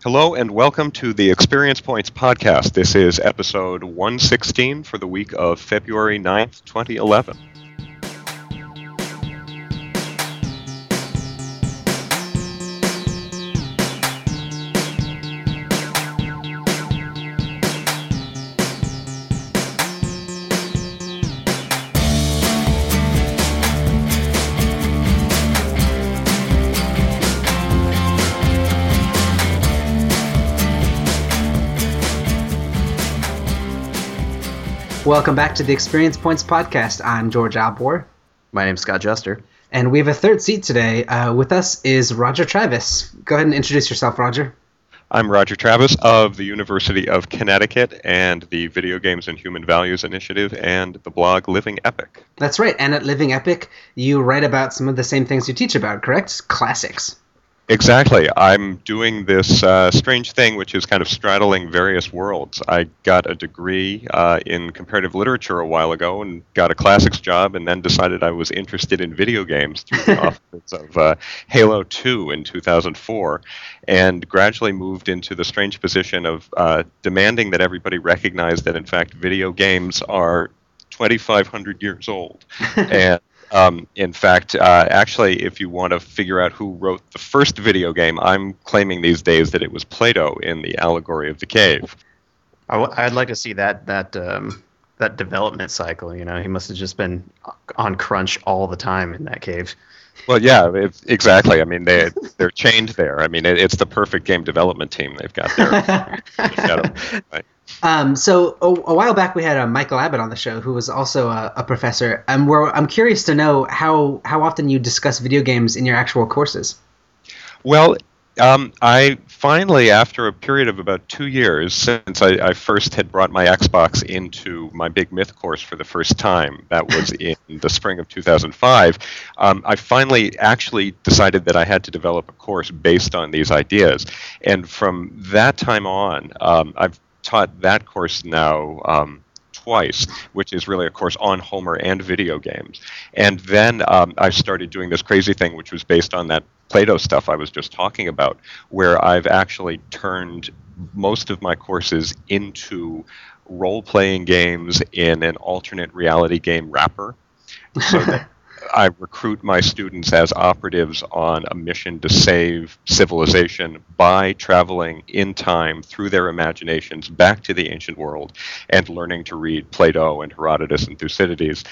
Hello and welcome to the Experience Points podcast. This is episode 116 for the week of February 9th, 2011. Welcome back to the Experience Points podcast. I'm George Albor. My name's Scott Juster. And we have a third seat today. With us is Roger Travis. Go ahead and introduce yourself, Roger. I'm Roger Travis of the University of Connecticut and the Video Games and Human Values Initiative and the blog Living Epic. That's right. And at Living Epic, you write about some of the same things you teach about, correct? Classics. Exactly. I'm doing this strange thing, which is kind of straddling various worlds. I got a degree in comparative literature a while ago and got a classics job, and then decided I was interested in video games through the offices of Halo 2 in 2004, and gradually moved into the strange position of demanding that everybody recognize that, in fact, video games are 2,500 years old. And in fact, actually, if you want to figure out who wrote the first video game, I'm claiming these days that it was Plato in The Allegory of the Cave. I'd like to see that development cycle. You know, he must have just been on crunch all the time in that cave. Well, yeah, exactly. I mean, they're chained there. I mean, it's the perfect game development team they've got there. Right? So a while back we had Michael Abbott on the show, who was also a professor. I'm curious to know how often you discuss video games in your actual courses. Well, I finally, after a period of about 2 years, since I first had brought my Xbox into my Big Myth course for the first time, that was in the spring of 2005, I finally actually decided that I had to develop a course based on these ideas. And from that time on, I've taught that course now twice, which is really a course on Homer and video games. And then I started doing this crazy thing, which was based on that Plato stuff I was just talking about, where I've actually turned most of my courses into role-playing games in an alternate reality game wrapper, so that I recruit my students as operatives on a mission to save civilization by traveling in time through their imaginations back to the ancient world and learning to read Plato and Herodotus and Thucydides.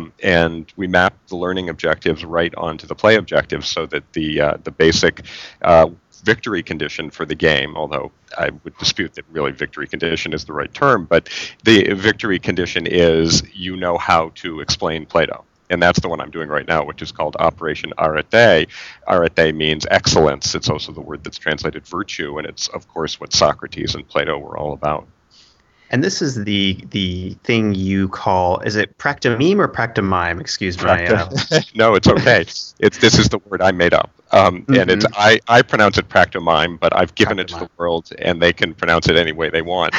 And we map the learning objectives right onto the play objectives so that the basic victory condition for the game, although I would dispute that really victory condition is the right term, but the victory condition is you know how to explain Plato. And that's the one I'm doing right now, which is called Operation Arete. Arete means excellence. It's also the word that's translated virtue, and it's, of course, what Socrates and Plato were all about. And this is the thing you call, is it practomeme or practomime? Excuse me. No, it's okay. This is the word I made up. And it's I pronounce it practomime, but I've given it to the world, and they can pronounce it any way they want.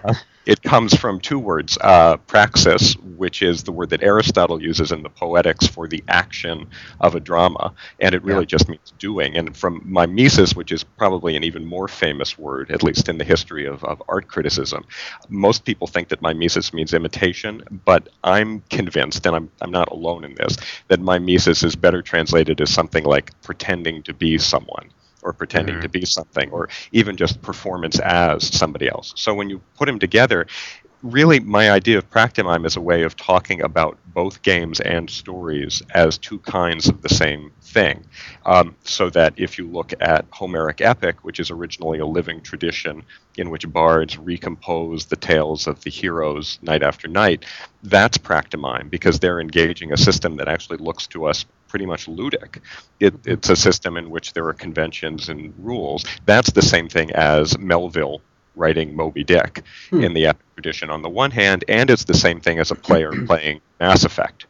It comes from two words, praxis, which is the word that Aristotle uses in the Poetics for the action of a drama, and it really just means doing. And from mimesis, which is probably an even more famous word, at least in the history of art criticism. Most people think that mimesis means imitation, but I'm convinced, and I'm not alone in this, that mimesis is better translated as something like pretending to be someone, or pretending to be something, or even just performance as somebody else. So when you put them together, really my idea of practomime is a way of talking about both games and stories as two kinds of the same thing. So that if you look at Homeric epic, which is originally a living tradition in which bards recompose the tales of the heroes night after night, that's practomime, because they're engaging a system that actually looks to us pretty much ludic. It's a system in which there are conventions and rules. That's the same thing as Melville writing Moby Dick in the epic tradition on the one hand, and it's the same thing as a player playing Mass Effect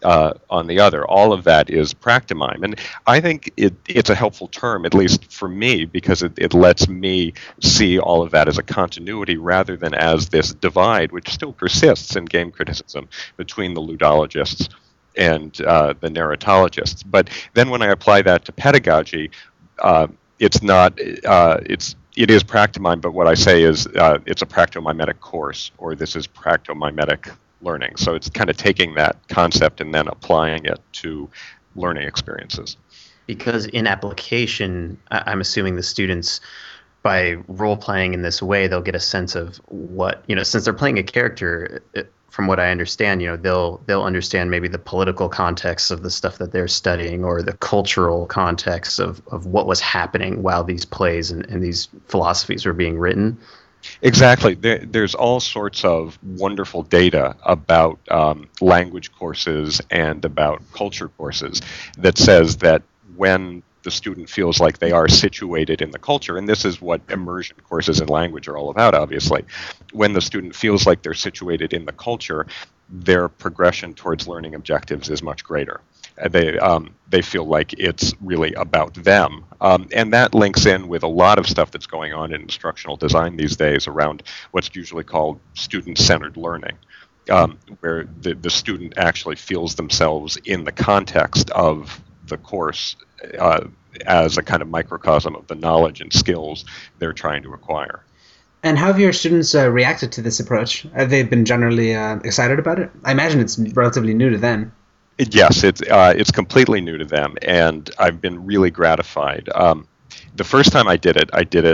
on the other. All of that is practomime. And I think it's a helpful term, at least for me, because it lets me see all of that as a continuity rather than as this divide, which still persists in game criticism, between the ludologists and the narratologists. But then when I apply that to pedagogy, it's it is Practomime, but what I say is it's a practomimetic course, or this is practomimetic learning. So it's kind of taking that concept and then applying it to learning experiences. Because in application, I'm assuming the students, by role-playing in this way, they'll get a sense of what, since they're playing a character, from what I understand, they'll understand maybe the political context of the stuff that they're studying, or the cultural context of what was happening while these plays and these philosophies were being written. Exactly. There's all sorts of wonderful data about language courses and about culture courses that says that when the student feels like they are situated in the culture, and this is what immersion courses in language are all about, obviously. When the student feels like they're situated in the culture, their progression towards learning objectives is much greater. They feel like it's really about them. And that links in with a lot of stuff that's going on in instructional design these days around what's usually called student-centered learning, where the student actually feels themselves in the context of the course as a kind of microcosm of the knowledge and skills they're trying to acquire. And how have your students reacted to this approach? Have they been generally excited about it? I imagine it's relatively new to them. Yes, it's completely new to them, and I've been really gratified. The first time I did it,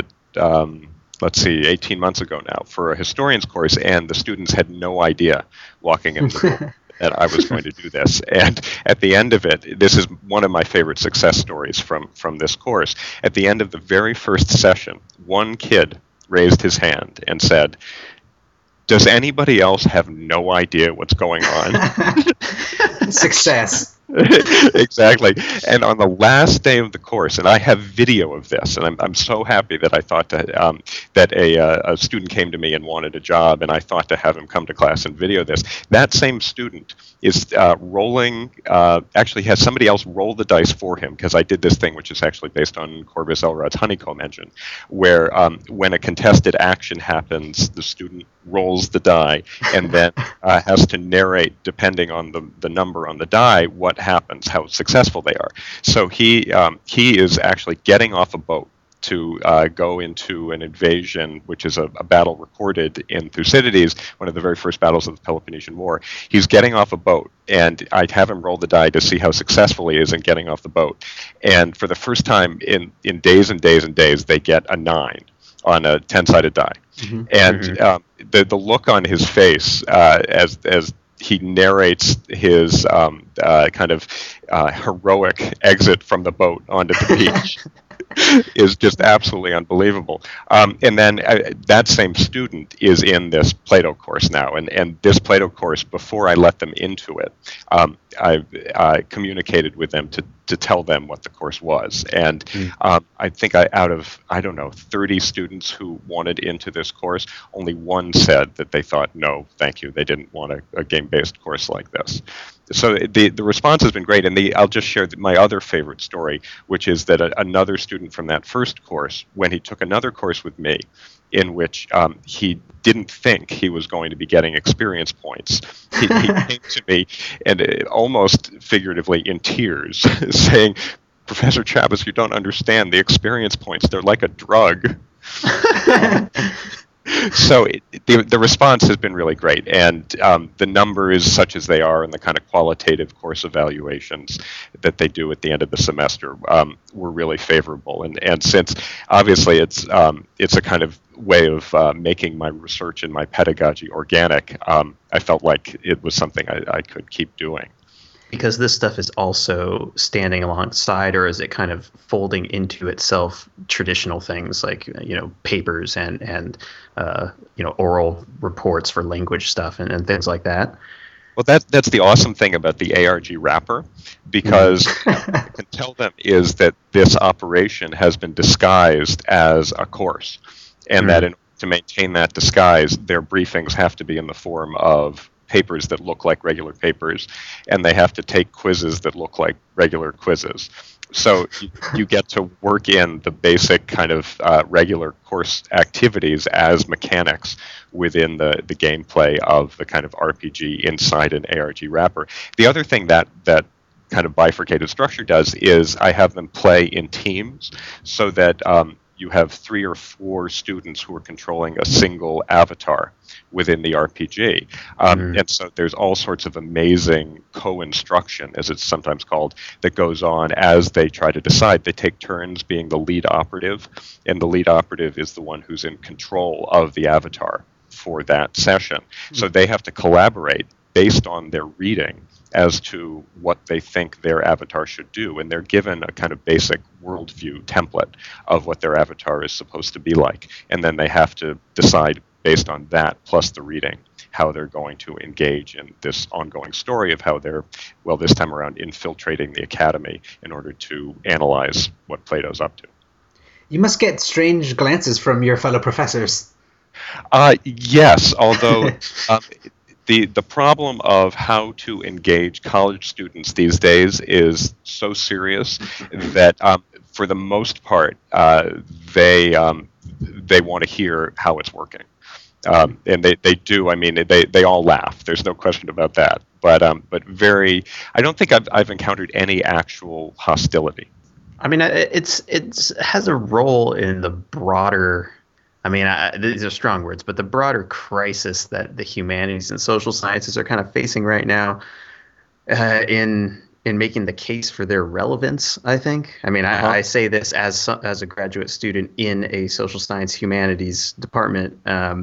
18 months ago now, for a historian's course, and the students had no idea walking into the room that I was going to do this. And at the end of it, this is one of my favorite success stories from this course. At the end of the very first session, one kid raised his hand and said, "Does anybody else have no idea what's going on?" Success. Exactly. And on the last day of the course, and I have video of this, and I'm so happy that I thought that a student came to me and wanted a job, and I thought to have him come to class and video this. That same student is actually has somebody else roll the dice for him, because I did this thing which is actually based on Corbus Elrod's honeycomb engine, where when a contested action happens, the student rolls the die and then has to narrate, depending on the number on the die, what happens, how successful they are. So he is actually getting off a boat to go into an invasion, which is a battle recorded in Thucydides, one of the very first battles of the Peloponnesian War. He's getting off a boat, and I have him roll the die to see how successful he is in getting off the boat. And for the first time in days and days and days, they get a 9 on a 10-sided die. Mm-hmm. And the look on his face as he narrates his kind of heroic exit from the boat onto the beach is just absolutely unbelievable. And then that same student is in this Plato course now. And this Plato course, before I let them into it, I communicated with them to tell them what the course was. And I think out of 30 students who wanted into this course, only one said that they thought, no, thank you, they didn't want a game-based course like this. So the response has been great, and I'll just share my other favorite story, which is that another student from that first course, when he took another course with me, in which he didn't think he was going to be getting experience points, he came to me and almost figuratively in tears, saying, "Professor Chabas, you don't understand the experience points. They're like a drug." So the response has been really great, and the numbers, such as they are, and the kind of qualitative course evaluations that they do at the end of the semester were really favorable. And since obviously it's a kind of way of making my research and my pedagogy organic, I felt like it was something I could keep doing. Because this stuff is also standing alongside, or is it kind of folding into itself traditional things like papers and oral reports for language stuff and things like that? Well, that's the awesome thing about the ARG wrapper, because what I can tell them is that this operation has been disguised as a course, and that in order to maintain that disguise, their briefings have to be in the form of papers that look like regular papers, and they have to take quizzes that look like regular quizzes. So you get to work in the basic kind of regular course activities as mechanics within the gameplay of the kind of RPG inside an ARG wrapper. The other thing that kind of bifurcated structure does is I have them play in teams, so that you have 3 or 4 students who are controlling a single avatar within the RPG. And so there's all sorts of amazing co-instruction, as it's sometimes called, that goes on as they try to decide. They take turns being the lead operative, and the lead operative is the one who's in control of the avatar for that session. So they have to collaborate based on their reading as to what they think their avatar should do, and they're given a kind of basic worldview template of what their avatar is supposed to be like, and then they have to decide based on that, plus the reading, how they're going to engage in this ongoing story of how they're, well, this time around, infiltrating the academy in order to analyze what Plato's up to. You must get strange glances from your fellow professors. Yes, although the problem of how to engage college students these days is so serious that for the most part they want to hear how it's working. And they do. I mean, they all laugh. There's no question about that. But I don't think I've encountered any actual hostility. I mean, it has a role in the broader. I mean, these are strong words, but the broader crisis that the humanities and social sciences are kind of facing right now, in making the case for their relevance, I think. I mean, I say this as a graduate student in a social science humanities department.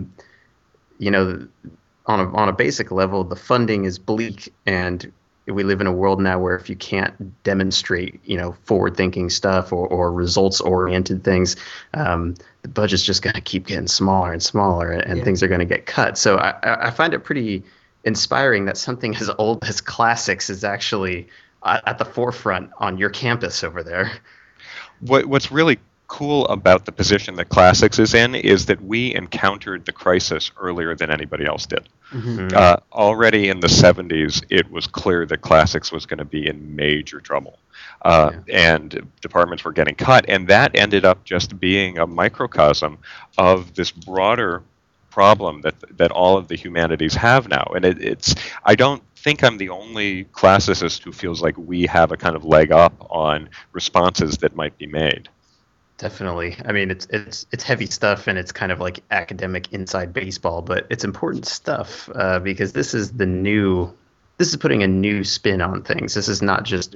You know, on a basic level, the funding is bleak, and we live in a world now where if you can't demonstrate, forward-thinking stuff or results-oriented things, the budget's just going to keep getting smaller and smaller, and things are going to get cut. So I find it pretty inspiring that something as old as classics is actually at the forefront on your campus over there. What's really cool about the position that classics is in is that we encountered the crisis earlier than anybody else did. Already in the 70s, it was clear that classics was going to be in major trouble. And departments were getting cut, and that ended up just being a microcosm of this broader problem that all of the humanities have now. And I don't think I'm the only classicist who feels like we have a kind of leg up on responses that might be made. Definitely. I mean, it's heavy stuff, and it's kind of like academic inside baseball, but it's important stuff because this is putting a new spin on things. This is not just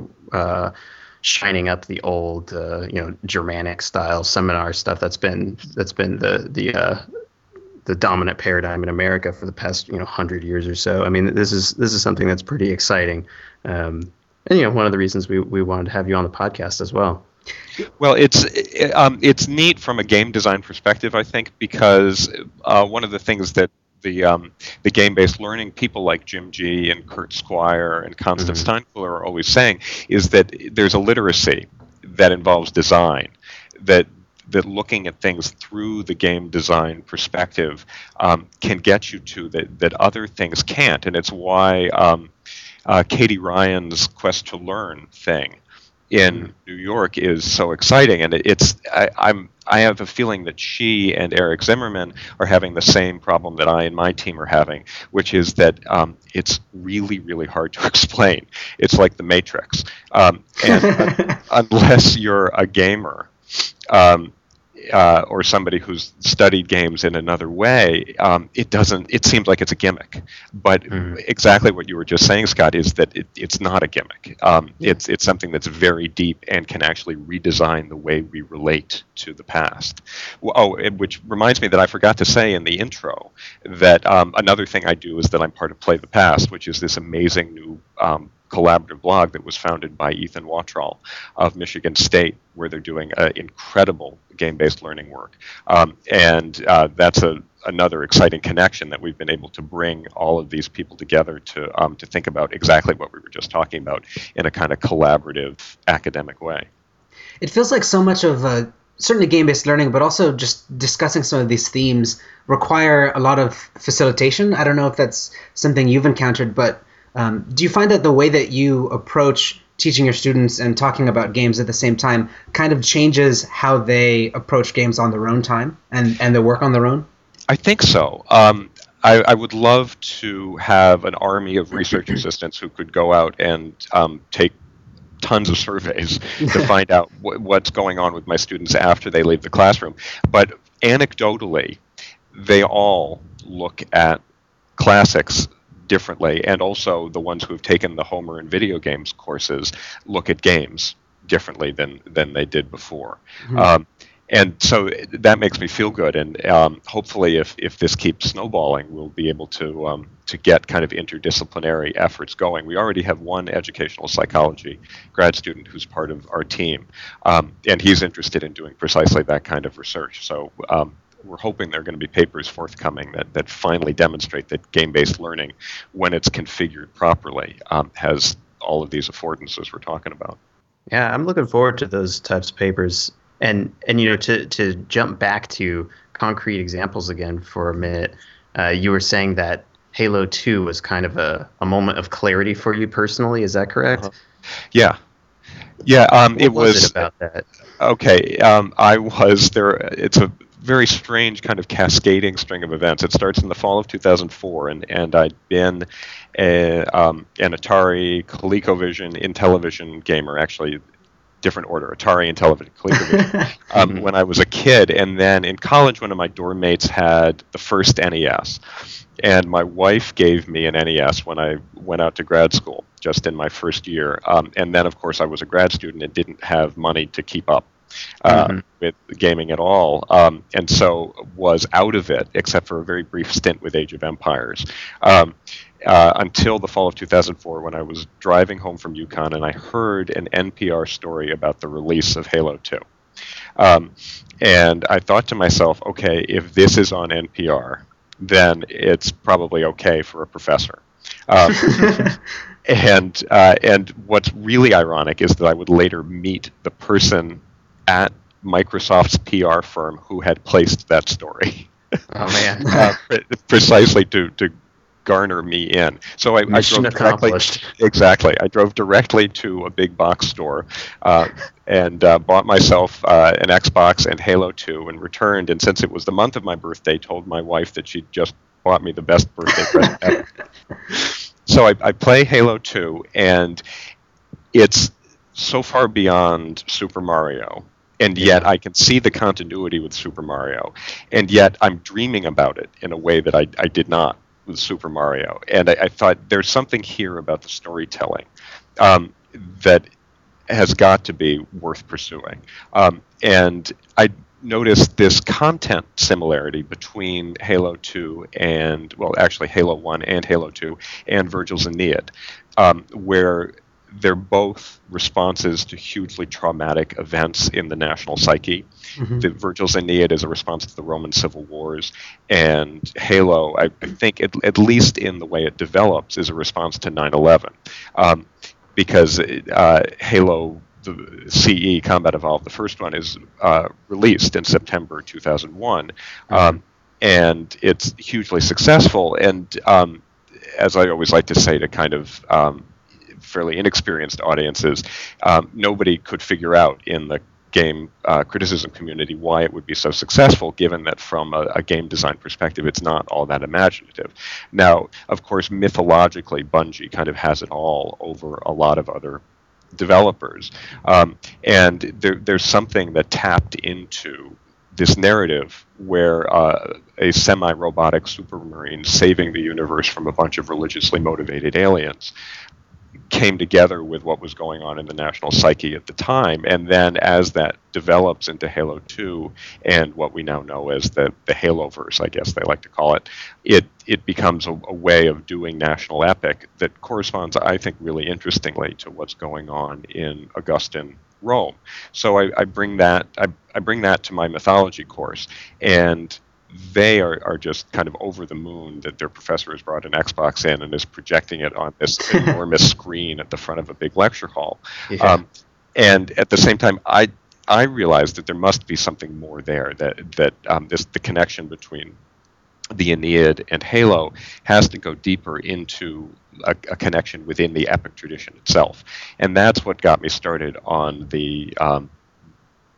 shining up the old Germanic style seminar stuff that's been the dominant paradigm in America for the past 100 years or so. I mean, this is something that's pretty exciting, and one of the reasons we wanted to have you on the podcast as well. Well, it's neat from a game design perspective, I think, because one of the things that the game-based learning people like Jim G. and Kurt Squire and Constance Steinkuhler are always saying is that there's a literacy that involves design, that looking at things through the game design perspective can get you to that other things can't, and it's why Katie Ryan's Quest to Learn thing in New York is so exciting, and I have a feeling that she and Eric Zimmerman are having the same problem that I and my team are having, which is that it's really, really hard to explain. It's like the Matrix, and unless you're a gamer or somebody who's studied games in another way, it seems like it's a gimmick. But exactly what you were just saying, Scott, is that it's not a gimmick. It's something that's very deep and can actually redesign the way we relate to the past. Which reminds me that I forgot to say in the intro that another thing I do is that I'm part of Play the Past, which is this amazing new collaborative blog that was founded by Ethan Wottrall of Michigan State, where they're doing incredible game-based learning work. And that's another exciting connection that we've been able to bring all of these people together to think about exactly what we were just talking about in a kind of collaborative academic way. It feels like so much of certainly game-based learning, but also just discussing some of these themes require a lot of facilitation. I don't know if that's something you've encountered, but do you find that the way that you approach teaching your students and talking about games at the same time kind of changes how they approach games on their own time and their work on their own? I think so. I would love to have an army of research assistants who could go out and take tons of surveys to find out what's going on with my students after they leave the classroom. But anecdotally, they all look at classics differently, and also the ones who have taken the Homer and video games courses look at games differently than they did before. Mm-hmm. And so that makes me feel good, and hopefully if this keeps snowballing, we'll be able to get kind of interdisciplinary efforts going. We already have one educational psychology grad student who's part of our team, and he's interested in doing precisely that kind of research. So we're hoping there are going to be papers forthcoming that finally demonstrate that game-based learning, when it's configured properly, has all of these affordances we're talking about. Yeah, I'm looking forward to those types of papers. And to jump back to concrete examples again for a minute, you were saying that Halo 2 was kind of a moment of clarity for you personally. Is that correct? Yeah. What was it about that? Okay, I was there. It's a very strange kind of cascading string of events. It starts in the fall of 2004, and I'd been an Atari, ColecoVision, Intellivision gamer, actually. Different order, Atari, Intellivision, ColecoVision, when I was a kid. And then in college, one of my dorm mates had the first NES. And my wife gave me an NES when I went out to grad school, just in my first year. And then, of course, I was a grad student and didn't have money to keep up with gaming at all. And so was out of it, except for a very brief stint with Age of Empires. Until the fall of 2004, when I was driving home from Yukon and I heard an NPR story about the release of Halo 2. And I thought to myself, okay, if this is on NPR, then it's probably okay for a professor. And what's really ironic is that I would later meet the person at Microsoft's PR firm who had placed that story. Oh, man. Precisely to garner me in. So I drove accomplished. Exactly. I drove directly to a big box store and bought myself an Xbox and Halo 2 and returned. And since it was the month of my birthday, told my wife that she'd just bought me the best birthday present ever. So I play Halo 2, and it's so far beyond Super Mario. And yet I can see the continuity with Super Mario. And yet I'm dreaming about it in a way that I did not with Super Mario. And I thought there's something here about the storytelling that has got to be worth pursuing. And I noticed this content similarity between Halo 2 and, well, actually Halo 1 and Halo 2 and Virgil's Aeneid, where they're both responses to hugely traumatic events in the national psyche. Mm-hmm. The Virgil's Aeneid is a response to the Roman civil wars, and Halo, I think, at least in the way it develops, is a response to 9/11, because Halo, the CE, Combat Evolved, the first one, is released in September 2001, and it's hugely successful, and as I always like to say to kind of fairly inexperienced audiences, nobody could figure out in the game criticism community why it would be so successful, given that from a game design perspective, it's not all that imaginative. Now, of course, mythologically, Bungie kind of has it all over a lot of other developers. And there's something that tapped into this narrative where a semi-robotic supermarine saving the universe from a bunch of religiously motivated aliens came together with what was going on in the national psyche at the time. And then as that develops into Halo 2 and what we now know as the Haloverse, I guess they like to call it, it becomes a way of doing national epic that corresponds, I think, really interestingly to what's going on in Augustan Rome. So I bring that to my mythology course, and they are just kind of over the moon that their professor has brought an Xbox in and is projecting it on this enormous screen at the front of a big lecture hall. Yeah. And at the same time, I realized that there must be something more there, that the connection between the Aeneid and Halo has to go deeper into a connection within the epic tradition itself. And that's what got me started on the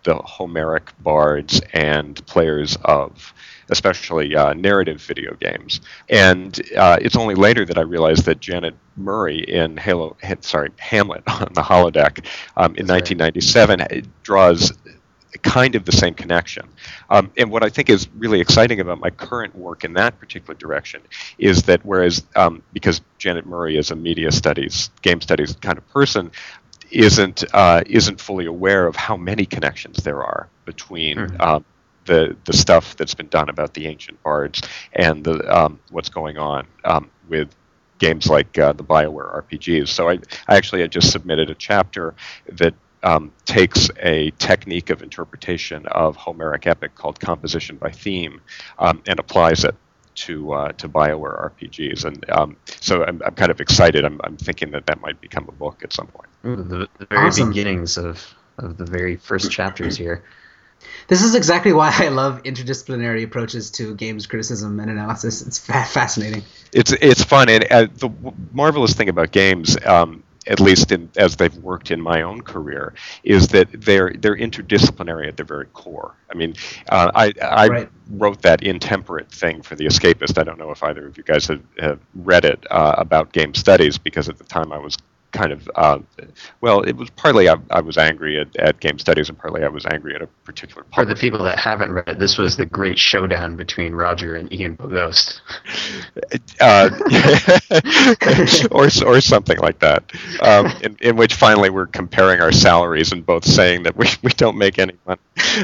the Homeric bards and players of especially narrative video games. And it's only later that I realized that Janet Murray in Hamlet on the holodeck in 1997 draws kind of the same connection. And what I think is really exciting about my current work in that particular direction is that whereas, because Janet Murray is a media studies, game studies kind of person, isn't fully aware of how many connections there are between the stuff that's been done about the ancient bards and the what's going on with games like the BioWare RPGs. So I actually had just submitted a chapter that takes a technique of interpretation of Homeric epic called composition by theme and applies it to BioWare RPGs. And so I'm kind of excited. I'm thinking that might become a book at some point. Ooh, the very beginnings of the very first chapters here. This is exactly why I love interdisciplinary approaches to games criticism and analysis. It's fascinating. It's fun, and the marvelous thing about games, at least as they've worked in my own career, is that they're interdisciplinary at their very core. I mean, I wrote that Intemperate thing for The Escapist. I don't know if either of you guys have read it about game studies, because at the time I was kind of, it was partly I was angry at game studies, and partly I was angry at a particular publisher. For the people that haven't read it, this was the great showdown between Roger and Ian Bogost. or something like that, in which finally we're comparing our salaries and both saying that we don't make any money.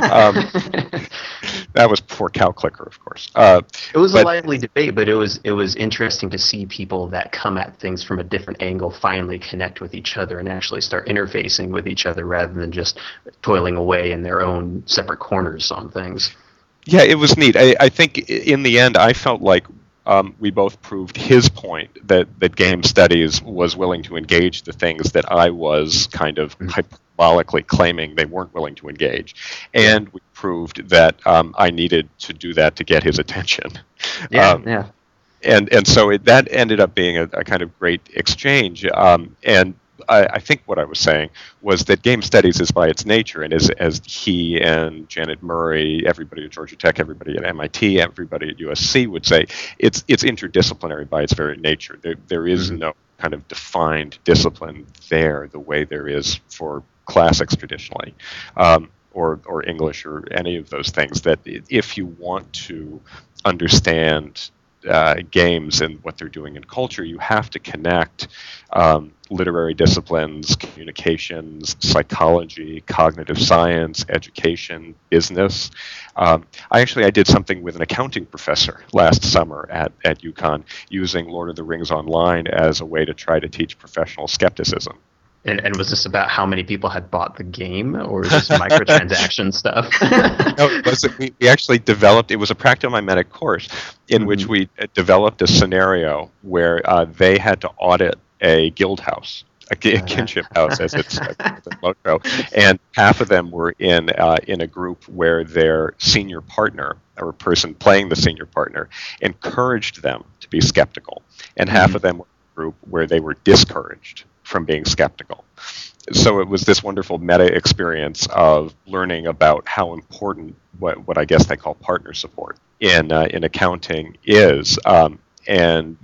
That was poor cow clicker, of course. It was a lively debate, but it was interesting to see people that come at things from a different angle finally connect with each other and actually start interfacing with each other rather than just toiling away in their own separate corners on things. Yeah, it was neat. I think in the end I felt like we both proved his point that game studies was willing to engage the things that I was kind of hyperbolically claiming they weren't willing to engage. And we proved that I needed to do that to get his attention. Yeah. And so that ended up being a kind of great exchange. And I think what I was saying was that game studies is by its nature, and as he and Janet Murray, everybody at Georgia Tech, everybody at MIT, everybody at USC would say, it's interdisciplinary by its very nature. There is no kind of defined discipline there the way there is for classics traditionally, or English or any of those things, that if you want to understand games and what they're doing in culture, you have to connect literary disciplines, communications, psychology, cognitive science, education, business. I did something with an accounting professor last summer at UConn using Lord of the Rings Online as a way to try to teach professional skepticism. And was this about how many people had bought the game, or was this microtransaction stuff? No, we actually developed, it was a practomimetic course in which we developed a scenario where they had to audit a guild house, a kinship house, as it's the motto, and half of them were in a group where their senior partner, or person playing the senior partner, encouraged them to be skeptical, and half of them were in a group where they were discouraged from being skeptical. So it was this wonderful meta experience of learning about how important what I guess they call partner support in accounting is, and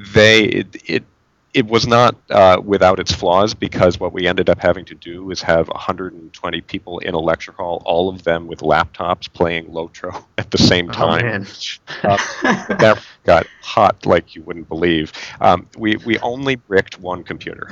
it was not without its flaws, because what we ended up having to do is have 120 people in a lecture hall, all of them with laptops playing Lotro at the same time. That got hot like you wouldn't believe. We only bricked one computer.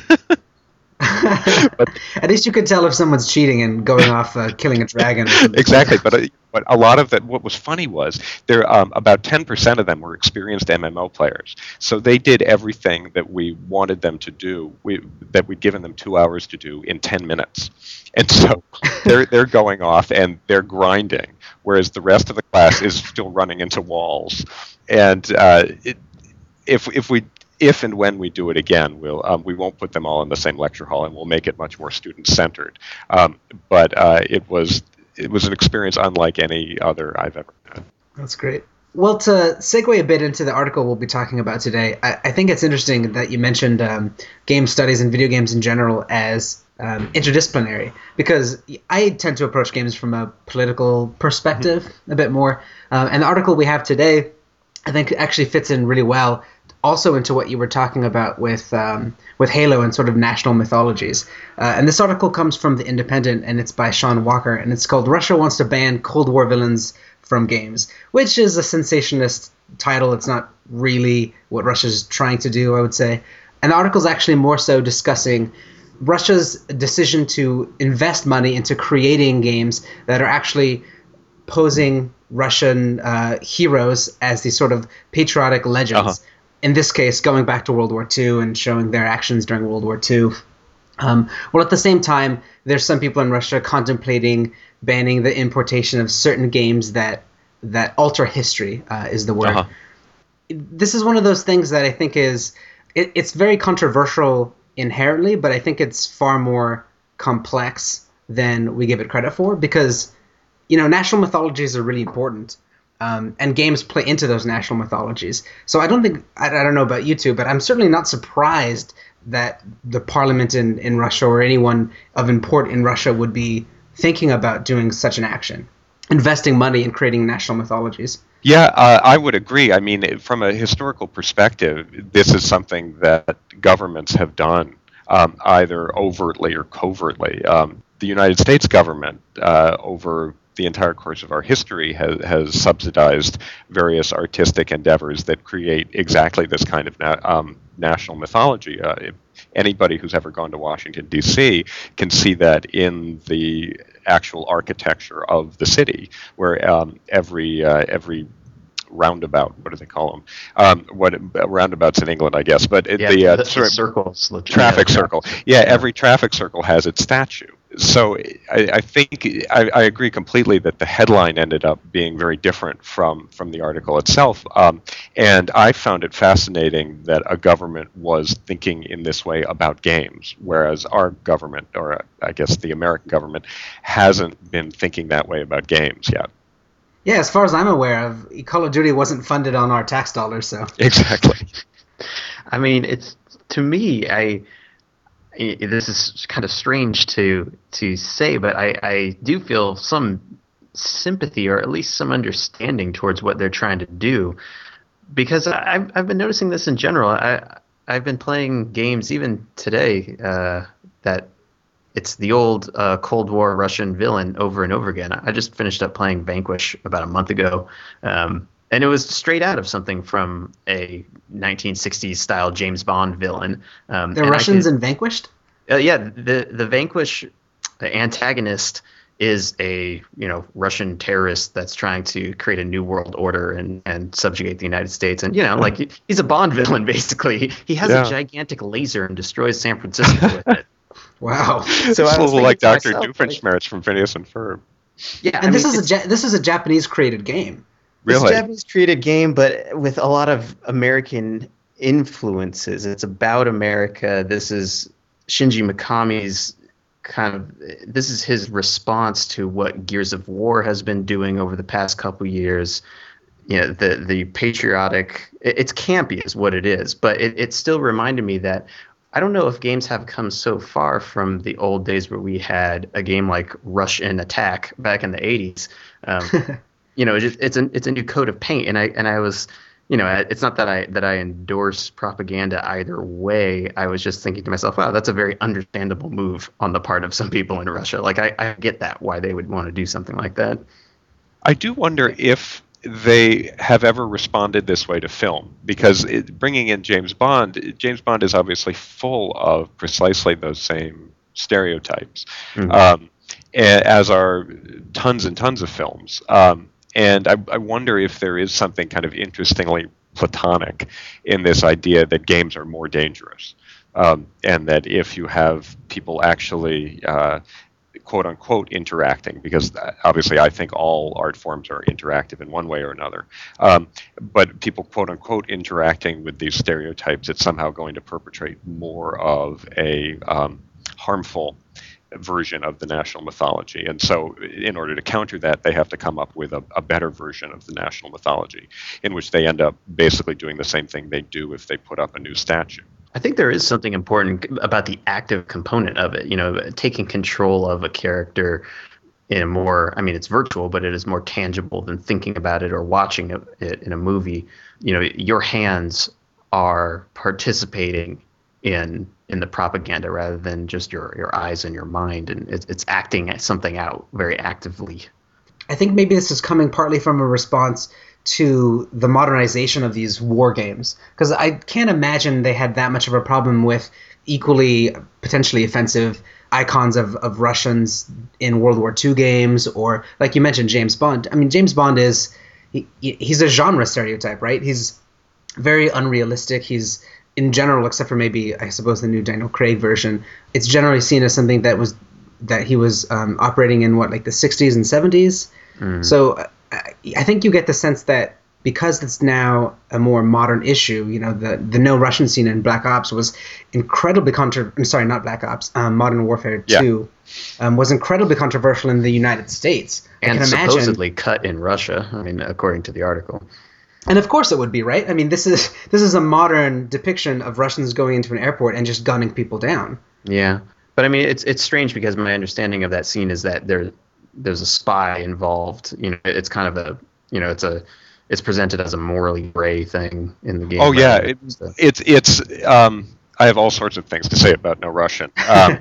But at least you could tell if someone's cheating and going off killing a dragon. Exactly, but a lot of that, what was funny was there about 10% of them were experienced MMO players. So they did everything that we wanted them to do, that we'd given them 2 hours to do in 10 minutes. And so they're going off and they're grinding, whereas the rest of the class is still running into walls. And if and when we do it again, we won't put them all in the same lecture hall, and we'll make it much more student-centered. But it was an experience unlike any other I've ever had. That's great. Well, to segue a bit into the article we'll be talking about today, I think it's interesting that you mentioned game studies and video games in general as interdisciplinary, because I tend to approach games from a political perspective a bit more. And the article we have today, I think, actually fits in really well also into what you were talking about with Halo and sort of national mythologies. And this article comes from The Independent, and it's by Sean Walker, and it's called "Russia Wants to Ban Cold War Villains from Games," which is a sensationalist title. It's not really what Russia's trying to do, I would say. And the article is actually more so discussing Russia's decision to invest money into creating games that are actually posing Russian heroes as these sort of patriotic legends. In this case, going back to World War II and showing their actions during World War II. Well, at the same time, there's some people in Russia contemplating banning the importation of certain games that alter history, is the word. This is one of those things that I think it's very controversial inherently, but I think it's far more complex than we give it credit for, because, national mythologies are really important. And games play into those national mythologies. So I don't know about you two, but I'm certainly not surprised that the parliament in Russia or anyone of import in Russia would be thinking about doing such an action, investing money in creating national mythologies. Yeah, I would agree. I mean, from a historical perspective, this is something that governments have done, either overtly or covertly. The United States government, over the entire course of our history, has subsidized various artistic endeavors that create exactly this kind of national mythology. Anybody who's ever gone to Washington, D.C. can see that in the actual architecture of the city, where every roundabout, what do they call them? Roundabouts in England, I guess, but the circles, the traffic circle. Yeah, every traffic circle has its statue. So I think I agree completely that the headline ended up being very different from the article itself. And I found it fascinating that a government was thinking in this way about games, whereas our government, or I guess the American government, hasn't been thinking that way about games yet. Yeah, as far as I'm aware of, Call of Duty wasn't funded on our tax dollars, so. Exactly. I mean, it's, to me, this is kind of strange to say, but I do feel some sympathy, or at least some understanding towards what they're trying to do, because I've been noticing this in general. I've been playing games even today that it's the old Cold War Russian villain over and over again. I just finished up playing Vanquish about a month ago, and it was straight out of something from a 1960s style James Bond villain. The Russians in Vanquished? Yeah, the Vanquish antagonist is a Russian terrorist that's trying to create a new world order and subjugate the United States. And like he's a Bond villain basically. He has a gigantic laser and destroys San Francisco with it. Wow. So it's a little like Dr. Doofenshmirtz from Phineas and Ferb. Yeah, and this is a Japanese created game. Really? It's a Japanese created game, but with a lot of American influences. It's about America. This is Shinji Mikami's this is his response to what Gears of War has been doing over the past couple years. The patriotic, it's campy is what it is, but it still reminded me that I don't know if games have come so far from the old days where we had a game like Rush and Attack back in the 80s. It's a new coat of paint, and I was, it's not that I endorse propaganda either way. I was just thinking to myself, wow, that's a very understandable move on the part of some people in Russia. Like I get that, why they would want to do something like that. I do wonder if they have ever responded this way to film, because bringing in James Bond is obviously full of precisely those same stereotypes, as are tons and tons of films. And I wonder if there is something kind of interestingly platonic in this idea that games are more dangerous, and that if you have people actually quote unquote interacting, because obviously I think all art forms are interactive in one way or another, but people quote unquote interacting with these stereotypes, it's somehow going to perpetrate more of a harmful version of the national mythology. And so in order to counter that, they have to come up with a better version of the national mythology, in which they end up basically doing the same thing they do if they put up a new statue. I think there is something important about the active component of it. Taking control of a character in a more, I mean, it's virtual, but it is more tangible than thinking about it or watching it in a movie. Your hands are participating in the propaganda rather than just your eyes and your mind, and it's acting something out very actively. I think maybe this is coming partly from a response to the modernization of these war games, because I can't imagine they had that much of a problem with equally potentially offensive icons of Russians in World War II games, or like you mentioned, James Bond. I mean, James Bond he's a genre stereotype, right? He's very unrealistic. He's, in general, except for maybe, I suppose, the new Daniel Craig version, it's generally seen as something that he was operating in like the 60s and 70s. Mm. So I think you get the sense that because it's now a more modern issue, the no Russian scene in Black Ops was incredibly Modern Warfare 2 was incredibly controversial in the United States. And supposedly cut in Russia, I mean, according to the article. And of course it would be, right? I mean, this is a modern depiction of Russians going into an airport and just gunning people down. Yeah. But I mean, it's strange because my understanding of that scene is that there's a spy involved. It's kind of it's presented as a morally gray thing in the game. Oh yeah, it's I have all sorts of things to say about No Russian.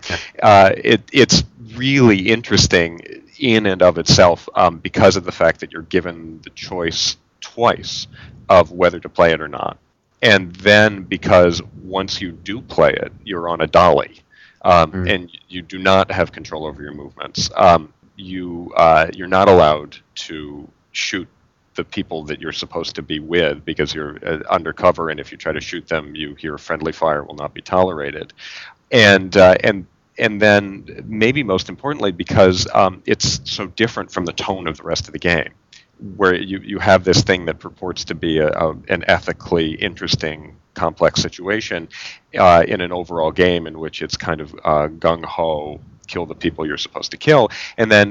It's really interesting in and of itself because of the fact that you're given the choice twice of whether to play it or not, and then because once you do play it, you're on a dolly. And you do not have control over your movements. You're not allowed to shoot the people that you're supposed to be with because you're undercover, and if you try to shoot them, you hear friendly fire will not be tolerated. And then maybe most importantly, because it's so different from the tone of the rest of the game, where you have this thing that purports to be an ethically interesting, complex situation in an overall game in which it's kind of gung-ho, kill the people you're supposed to kill, and then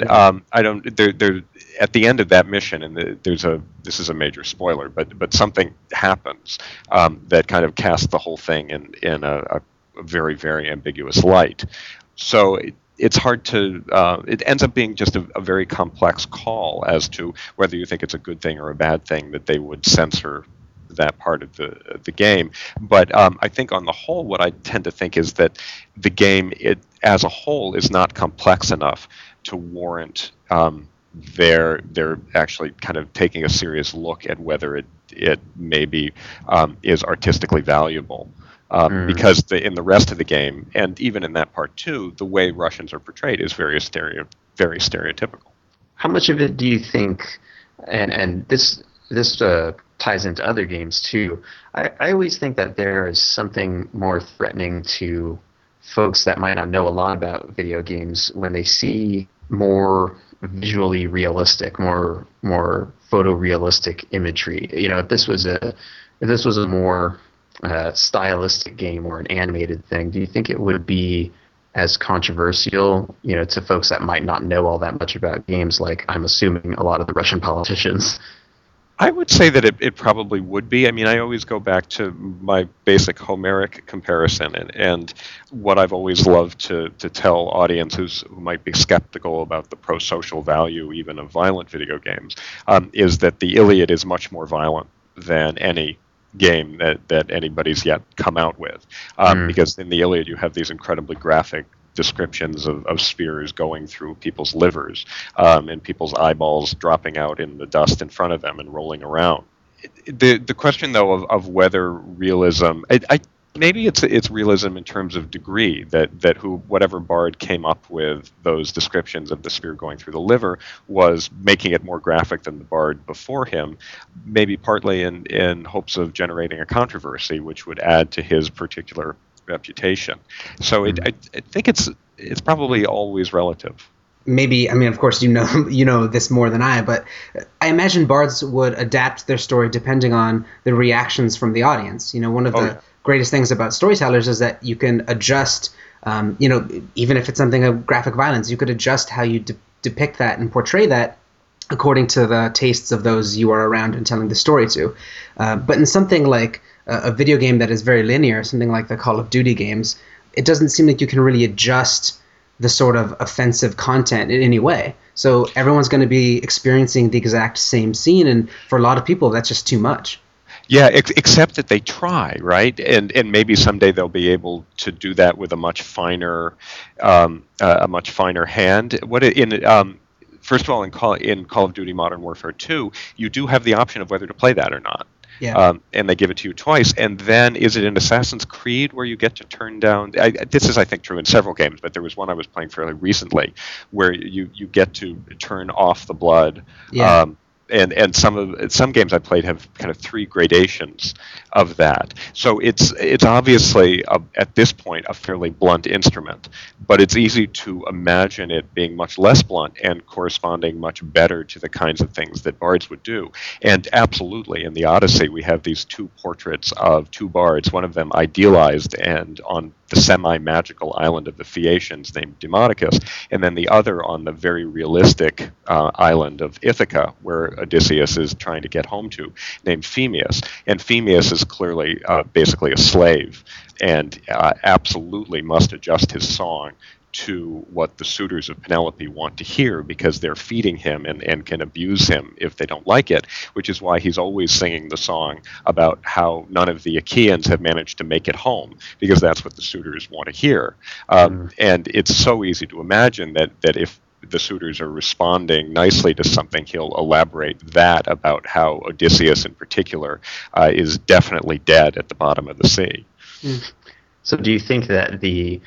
there at the end of that mission, and this is a major spoiler, but something happens that kind of casts the whole thing in a very, very ambiguous light. So it's hard to it ends up being just a very complex call as to whether you think it's a good thing or a bad thing that they would censor that part of the game. But I think on the whole, what I tend to think is that the game as a whole is not complex enough to warrant they're actually kind of taking a serious look at whether it maybe is artistically valuable. Because in the rest of the game, and even in that part too, the way Russians are portrayed is very stereotypical. How much of it do you think, and this ties into other games too, I always think that there is something more threatening to folks that might not know a lot about video games when they see more visually realistic, more photorealistic imagery. If this was a more stylistic game or an animated thing, do you think it would be as controversial, to folks that might not know all that much about games, like I'm assuming a lot of the Russian politicians? I would say that it probably would be. I mean, I always go back to my basic Homeric comparison, and what I've always loved to tell audiences who might be skeptical about the pro-social value even of violent video games is that the Iliad is much more violent than any game that anybody's yet come out with. Because in the Iliad you have these incredibly graphic descriptions of spears going through people's livers and people's eyeballs dropping out in the dust in front of them and rolling around. The question, though, of whether realism, maybe it's realism in terms of degree, that whatever bard came up with those descriptions of the spear going through the liver was making it more graphic than the bard before him, maybe partly in hopes of generating a controversy which would add to his particular reputation. So I think it's probably always relative. Maybe, I mean, of course, you know this more than I, but I imagine bards would adapt their story depending on the reactions from the audience. One of the greatest things about storytellers is that you can adjust, even if it's something of graphic violence, you could adjust how you depict that and portray that according to the tastes of those you are around and telling the story to. But in something like a video game that is very linear, something like the Call of Duty games, it doesn't seem like you can really adjust the sort of offensive content in any way. So everyone's going to be experiencing the exact same scene, and for a lot of people, that's just too much. Yeah, except that they try, right? And maybe someday they'll be able to do that with a much finer hand. First of all, in Call of Duty Modern Warfare 2, you do have the option of whether to play that or not. Yeah. And they give it to you twice. And then, is it in Assassin's Creed where you get to turn down? This is, I think, true in several games, but there was one I was playing fairly recently where you get to turn off the blood. Yeah. And some games I played have kind of 3 gradations of that. So it's obviously at this point a fairly blunt instrument, but it's easy to imagine it being much less blunt and corresponding much better to the kinds of things that bards would do. And absolutely, in the Odyssey, we have these 2 portraits of 2 bards, one of them idealized and on the semi-magical island of the Phaeacians named Demodocus, and then the other on the very realistic island of Ithaca, where Odysseus is trying to get home to, named Phemius. And Phemius is clearly basically a slave, and absolutely must adjust his song to what the suitors of Penelope want to hear, because they're feeding him and can abuse him if they don't like it, which is why he's always singing the song about how none of the Achaeans have managed to make it home, because that's what the suitors want to hear. And it's so easy to imagine that if the suitors are responding nicely to something, he'll elaborate that about how Odysseus in particular is definitely dead at the bottom of the sea. So do you think that the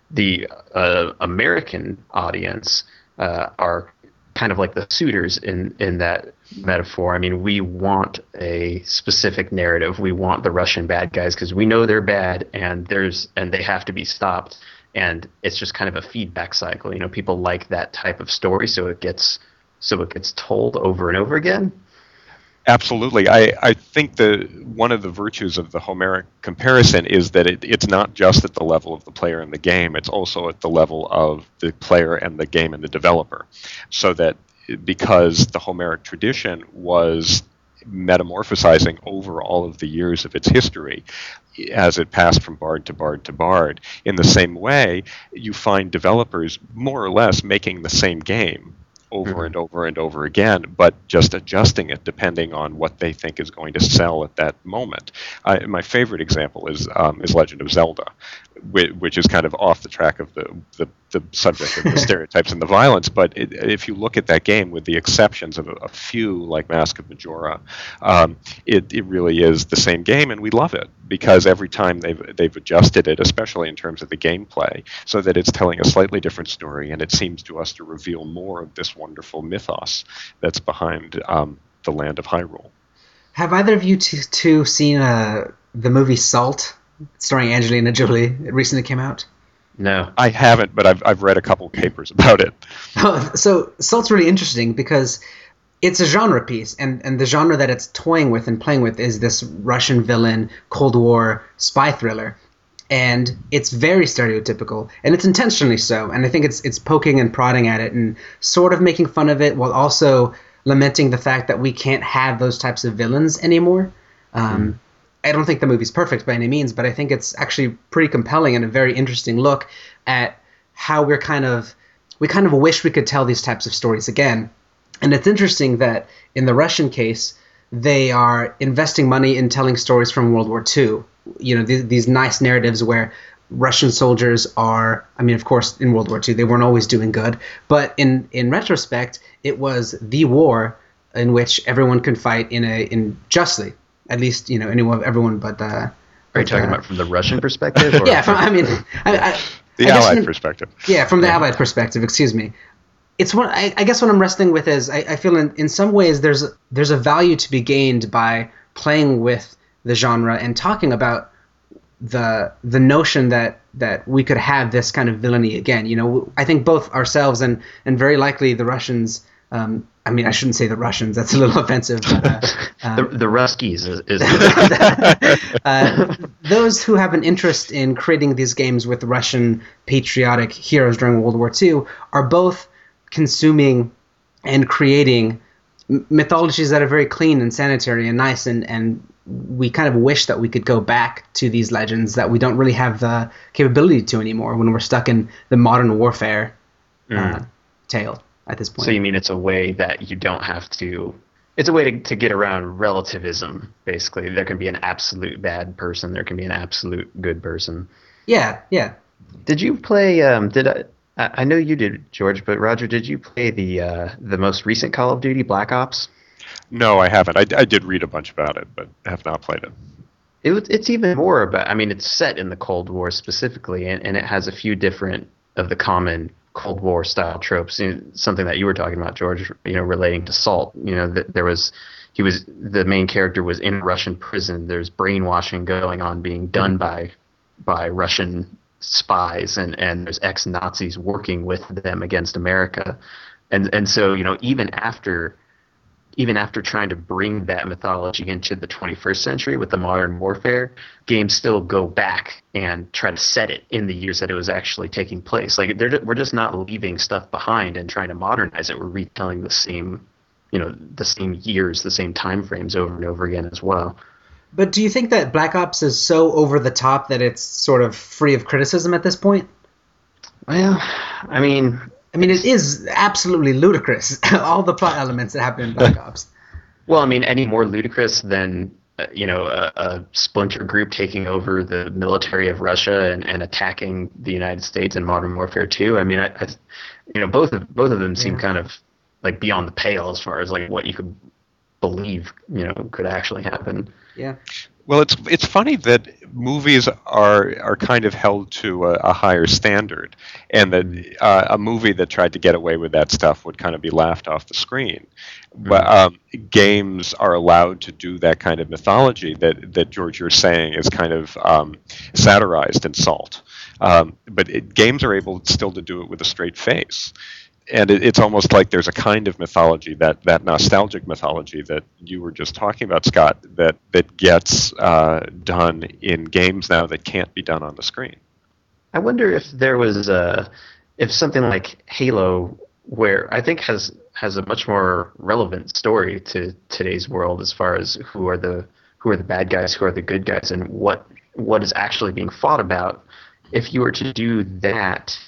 American audience are kind of like the suitors in that metaphor? I mean, we want a specific narrative. We want the Russian bad guys because we know they're bad, and they have to be stopped. And it's just kind of a feedback cycle. You know, people like that type of story, so it gets told over and over again. Absolutely. I think one of the virtues of the Homeric comparison is that it's not just at the level of the player and the game, it's also at the level of the player and the game and the developer. So that because the Homeric tradition was metamorphosizing over all of the years of its history as it passed from bard to bard to bard, in the same way, you find developers more or less making the same game over and over and over again, but just adjusting it depending on what they think is going to sell at that moment. My favorite example is Legend of Zelda, which is kind of off the track of the subject of the stereotypes and the violence. But if you look at that game, with the exceptions of a few like Mask of Majora, it really is the same game, and we love it because every time they've adjusted it, especially in terms of the gameplay, so that it's telling a slightly different story, and it seems to us to reveal more of this wonderful mythos that's behind the land of Hyrule. Have either of you two seen the movie Salt, starring Angelina Jolie? It recently came out. No, I haven't, but I've read a couple papers about it. So Salt's really interesting because it's a genre piece, and the genre that it's toying with and playing with is this Russian villain Cold War spy thriller. And it's very stereotypical, and it's intentionally so. And I think it's poking and prodding at it and sort of making fun of it while also lamenting the fact that we can't have those types of villains anymore. I don't think the movie's perfect by any means, but I think it's actually pretty compelling and a very interesting look at how we kind of wish we could tell these types of stories again. And it's interesting that in the Russian case, they are investing money in telling stories from World War II. You know, these nice narratives where Russian soldiers are, I mean, of course, in World War II, they weren't always doing good. But in retrospect, it was the war in which everyone could fight in justly. At least, you know, everyone but... Are you talking about from the Russian perspective? Or? Yeah, the Allied perspective. Yeah, from the Allied perspective, excuse me. It's what I guess what I'm wrestling with is I feel in some ways there's a value to be gained by playing with the genre and talking about the notion that we could have this kind of villainy again. You know, I think both ourselves and very likely the Russians. I mean, I shouldn't say the Russians. That's a little offensive. But, the Ruskies is those who have an interest in creating these games with Russian patriotic heroes during World War II are both consuming and creating mythologies that are very clean and sanitary and nice and we kind of wish that we could go back to these legends that we don't really have the capability to anymore when we're stuck in the modern warfare tale at this point. So you mean it's a way that you don't have to... It's a way to get around relativism, basically. There can be an absolute bad person. There can be an absolute good person. Yeah. Did you play... I know you did, George, but Roger, did you play the most recent Call of Duty, Black Ops? No, I haven't. I did read a bunch about it, but have not played it. It's even more about... I mean, it's set in the Cold War specifically, and it has a few different of the common Cold War style tropes. Something that you were talking about, George, relating to SALT. The main character was in a Russian prison. There's brainwashing going on, being done by Russian spies, and there's ex-Nazis working with them against America, and so even after trying to bring that mythology into the 21st century with the modern warfare, games still go back and try to set it in the years that it was actually taking place. Like we're just not leaving stuff behind and trying to modernize it. We're retelling the same years, the same time frames over and over again as well. But do you think that Black Ops is so over the top that it's sort of free of criticism at this point? Well, I mean, it is absolutely ludicrous, all the plot elements that happen in Black Ops. Well, I mean, any more ludicrous than a splinter group taking over the military of Russia and attacking the United States in Modern Warfare 2. I mean, both of them seem kind of like beyond the pale as far as like what you could believe could actually happen. Yeah. Well, it's funny that movies are kind of held to a higher standard, and that a movie that tried to get away with that stuff would kind of be laughed off the screen. But games are allowed to do that kind of mythology that George, you're saying is kind of satirized in SALT. But games are able still to do it with a straight face. And it's almost like there's a kind of mythology, that nostalgic mythology that you were just talking about, Scott, that gets done in games now that can't be done on the screen. I wonder if there was if something like Halo, where I think has a much more relevant story to today's world as far as who are the bad guys, who are the good guys, and what is actually being fought about. If you were to do that.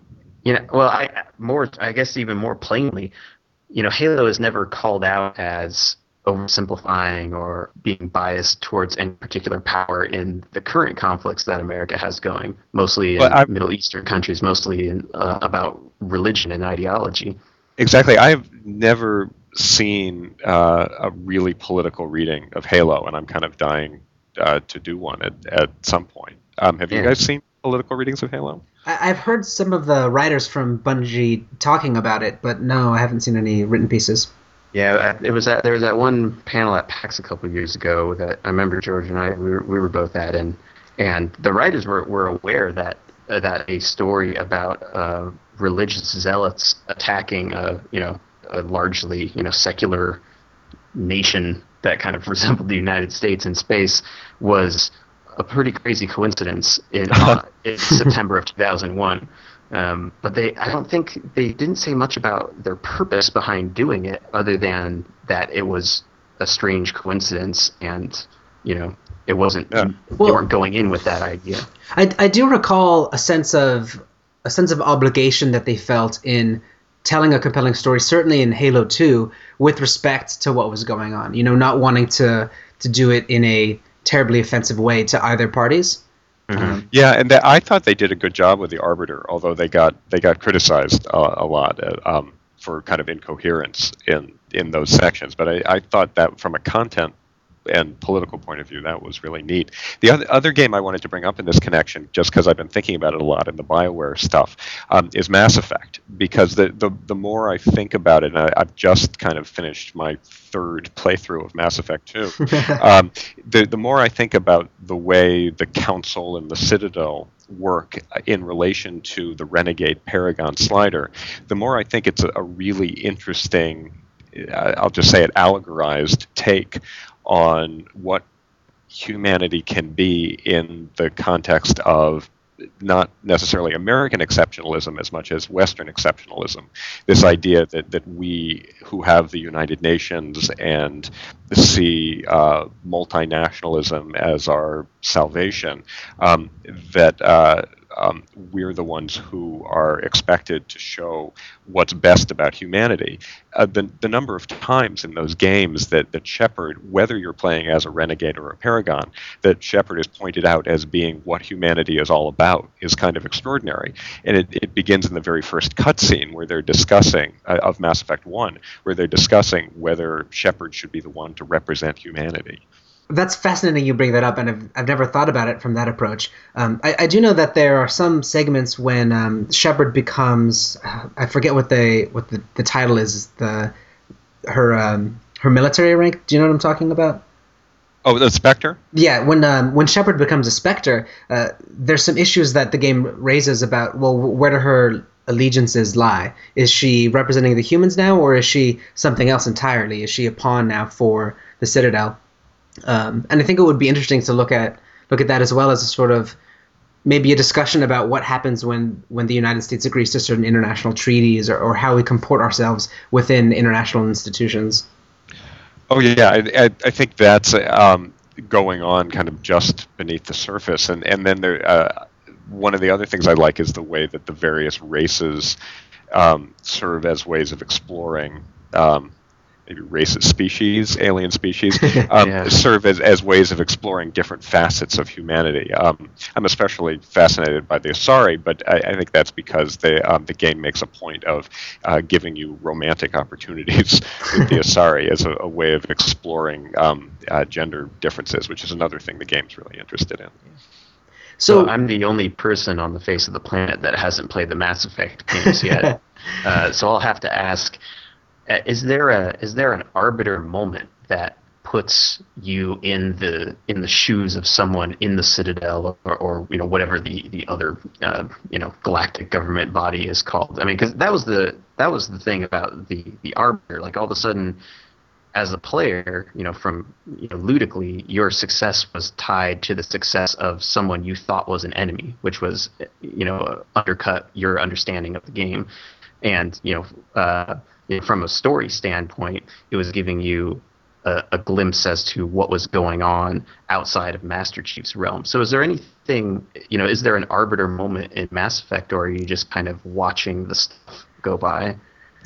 I guess even more plainly, Halo is never called out as oversimplifying or being biased towards any particular power in the current conflicts that America has going, mostly in Middle Eastern countries, mostly about religion and ideology. Exactly. I've never seen a really political reading of Halo, and I'm kind of dying to do one at some point. Have you guys seen political readings of Halo? I've heard some of the writers from Bungie talking about it, but no, I haven't seen any written pieces. Yeah, there was that one panel at PAX a couple of years ago that I remember George and I we were both at, and the writers were aware that a story about religious zealots attacking a largely secular nation that kind of resembled the United States in space was a pretty crazy coincidence in September of 2001. But I don't think they didn't say much about their purpose behind doing it, other than that it was a strange coincidence, and it wasn't. They weren't going in with that idea. I do recall a sense of obligation that they felt in telling a compelling story, certainly in Halo 2, with respect to what was going on. Not wanting to do it in a terribly offensive way to either parties. Mm-hmm. Yeah, and I thought they did a good job with the Arbiter, although they got criticized a lot for kind of incoherence in those sections. But I thought that from a content and political point of view, that was really neat. The other game I wanted to bring up in this connection, just because I've been thinking about it a lot in the BioWare stuff, is Mass Effect. Because the more I think about it, and I've just kind of finished my third playthrough of Mass Effect 2, the more I think about the way the Council and the Citadel work in relation to the Renegade Paragon Slider, the more I think it's a really interesting, I'll just say it, allegorized take on what humanity can be in the context of not necessarily American exceptionalism as much as Western exceptionalism. This idea that we who have the United Nations and see multinationalism as our salvation, that we're the ones who are expected to show what's best about humanity. The number of times in those games that Shepard, whether you're playing as a renegade or a paragon, that Shepard is pointed out as being what humanity is all about is kind of extraordinary. And it begins in the very first cutscene where they're discussing, of Mass Effect 1, where they're discussing whether Shepard should be the one to represent humanity. That's fascinating you bring that up, and I've never thought about it from that approach. I do know that there are some segments when Shepard becomes, I forget what the title is, her military rank. Do you know what I'm talking about? Oh, the Spectre? Yeah, when Shepard becomes a Spectre, there's some issues that the game raises about, well, where do her allegiances lie? Is she representing the humans now, or is she something else entirely? Is she a pawn now for the Citadel? And I think it would be interesting to look at that as well as a sort of maybe a discussion about what happens when the United States agrees to certain international treaties or how we comport ourselves within international institutions. Oh yeah, I think that's going on kind of just beneath the surface, and then there. One of the other things I like is the way that the various races serve as ways of exploring. Maybe races, species, alien species, serve as ways of exploring different facets of humanity. I'm especially fascinated by the Asari, but I think that's because the game makes a point of giving you romantic opportunities with the Asari as a way of exploring gender differences, which is another thing the game's really interested in. So I'm the only person on the face of the planet that hasn't played the Mass Effect games yet. So I'll have to ask, is there an arbiter moment that puts you in the shoes of someone in the Citadel or you know whatever the other galactic government body is called? I mean, because that was the thing about the arbiter. Like all of a sudden, as a player, ludically, your success was tied to the success of someone you thought was an enemy, which was undercut your understanding of the game, and from a story standpoint, it was giving you a glimpse as to what was going on outside of Master Chief's realm. So is there anything, is there an arbiter moment in Mass Effect, or are you just kind of watching the stuff go by?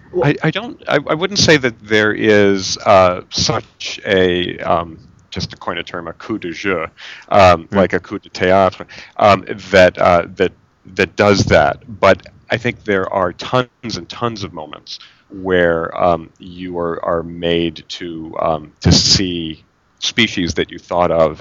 I wouldn't say that there is such a, just to coin a term, a coup de jeu, like a coup de théâtre, that does that. But I think there are tons and tons of moments where you are made to see species that you thought of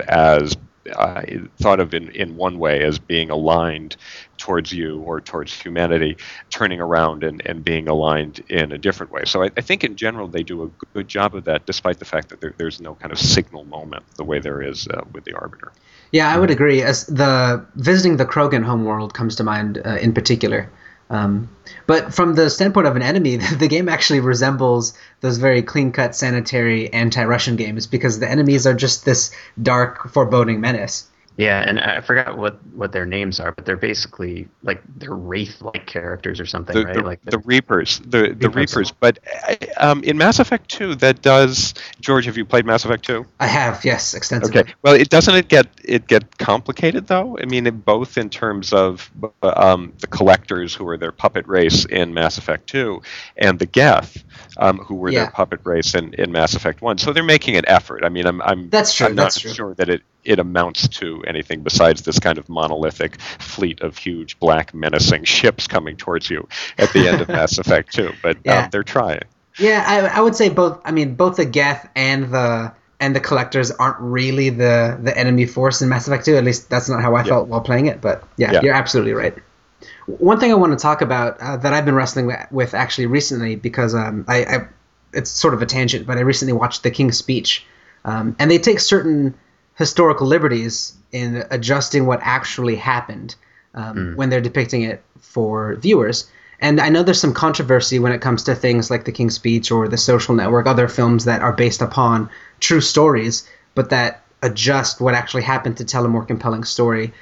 in one way as being aligned towards you or towards humanity, turning around and being aligned in a different way. So I think in general they do a good job of that, despite the fact that there's no kind of signal moment the way there is with the Arbiter. Yeah, I would agree. As visiting the Krogan homeworld comes to mind in particular. But from the standpoint of an enemy, the game actually resembles those very clean-cut, sanitary anti-Russian games because the enemies are just this dark, foreboding menace. Yeah, and I forgot what their names are, but they're basically like they're wraith-like characters or something, right? The Reapers, the Reapers. But in Mass Effect 2, that does. George, have you played Mass Effect 2? I have, yes, extensively. Okay. Well, it get complicated though. I mean, both in terms of the collectors who are their puppet race in Mass Effect 2, and the Geth, who were their puppet race in Mass Effect 1. So they're making an effort. I mean, That's true. I'm not sure that it amounts to anything besides this kind of monolithic fleet of huge black menacing ships coming towards you at the end of Mass Effect 2, but they're trying. Yeah, I would say both. I mean, both the Geth and the collectors aren't really the enemy force in Mass Effect 2. At least that's not how I felt while playing it. But yeah, you're absolutely right. One thing I want to talk about that I've been wrestling with actually recently, because it's sort of a tangent, but I recently watched The King's Speech, and they take certain historical liberties in adjusting what actually happened when they're depicting it for viewers. And I know there's some controversy when it comes to things like The King's Speech or The Social Network, other films that are based upon true stories, but that adjust what actually happened to tell a more compelling story.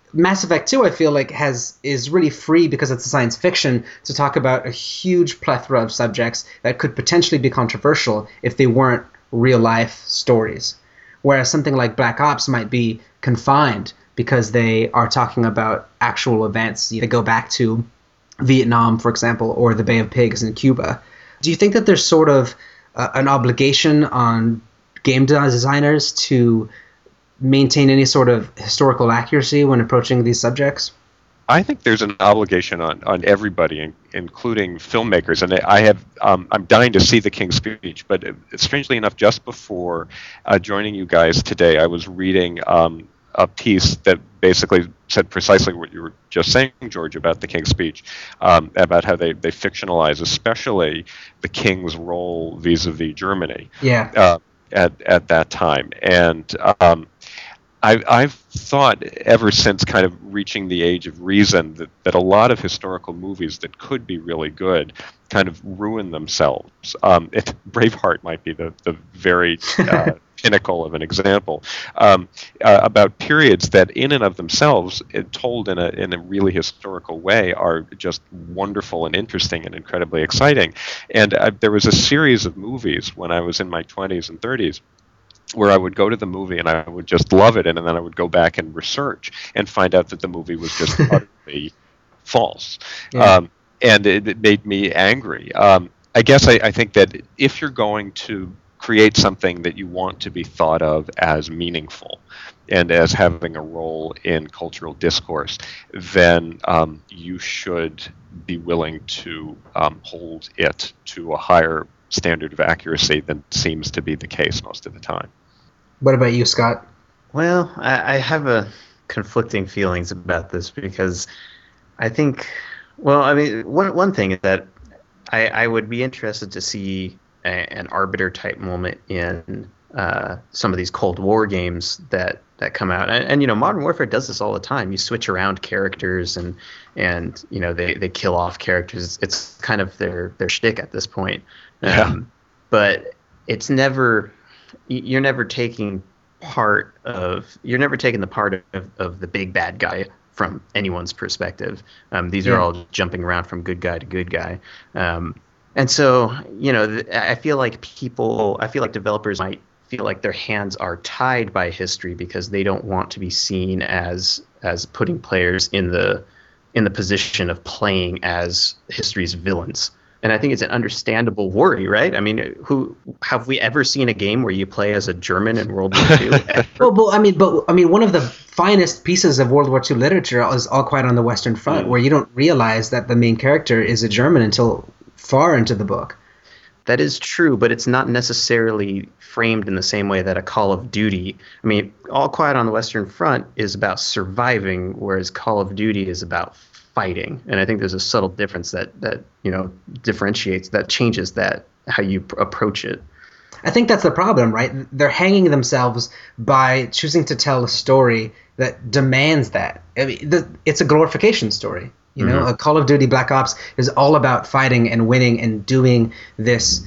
Mass Effect 2, I feel like is really free because it's a science fiction to talk about a huge plethora of subjects that could potentially be controversial if they weren't real life stories. Whereas something like Black Ops might be confined because they are talking about actual events. They go back to Vietnam, for example, or the Bay of Pigs in Cuba. Do you think that there's sort of an obligation on game designers to maintain any sort of historical accuracy when approaching these subjects? I think there's an obligation on everybody, including filmmakers. And I'm dying to see The King's Speech, but strangely enough, just before joining you guys today, I was reading a piece that basically said precisely what you were just saying, George, about The King's Speech, about how they fictionalize especially the king's role vis-a-vis Germany. Yeah. At that time. And I've thought ever since kind of reaching the age of reason that a lot of historical movies that could be really good kind of ruin themselves. Braveheart might be the very pinnacle of an example, about periods that in and of themselves, told in a really historical way, are just wonderful and interesting and incredibly exciting. And there was a series of movies when I was in my 20s and 30s where I would go to the movie and I would just love it, and then I would go back and research and find out that the movie was just utterly false. Yeah. And it made me angry. I guess I think that if you're going to create something that you want to be thought of as meaningful and as having a role in cultural discourse, then you should be willing to hold it to a higher standard of accuracy than seems to be the case most of the time. What about you, Scott? Well, I have conflicting feelings about this because I think, well, I mean, one thing is that I would be interested to see an arbiter type moment in some of these Cold War games that come out, and Modern Warfare does this all the time. You switch around characters, and they kill off characters. It's kind of their shtick at this point. But it's never, you're never taking the part of the big bad guy from anyone's perspective. These are all jumping around from good guy to good guy. And so, I feel like developers might feel like their hands are tied by history because they don't want to be seen as putting players in the position of playing as history's villains. And I think it's an understandable worry, right? I mean, who have we ever seen a game where you play as a German in World War II? Well, I mean, one of the finest pieces of World War II literature is All Quiet on the Western Front, where you don't realize that the main character is a German until far into the book. That is true, but it's not necessarily framed in the same way that a Call of Duty. I mean, All Quiet on the Western Front is about surviving, whereas Call of Duty is about fighting. And I think there's a subtle difference that differentiates, that changes that how you approach it. I think that's the problem, right? They're hanging themselves by choosing to tell a story that demands that. I mean, it's a glorification story. A Call of Duty Black Ops is all about fighting and winning and doing this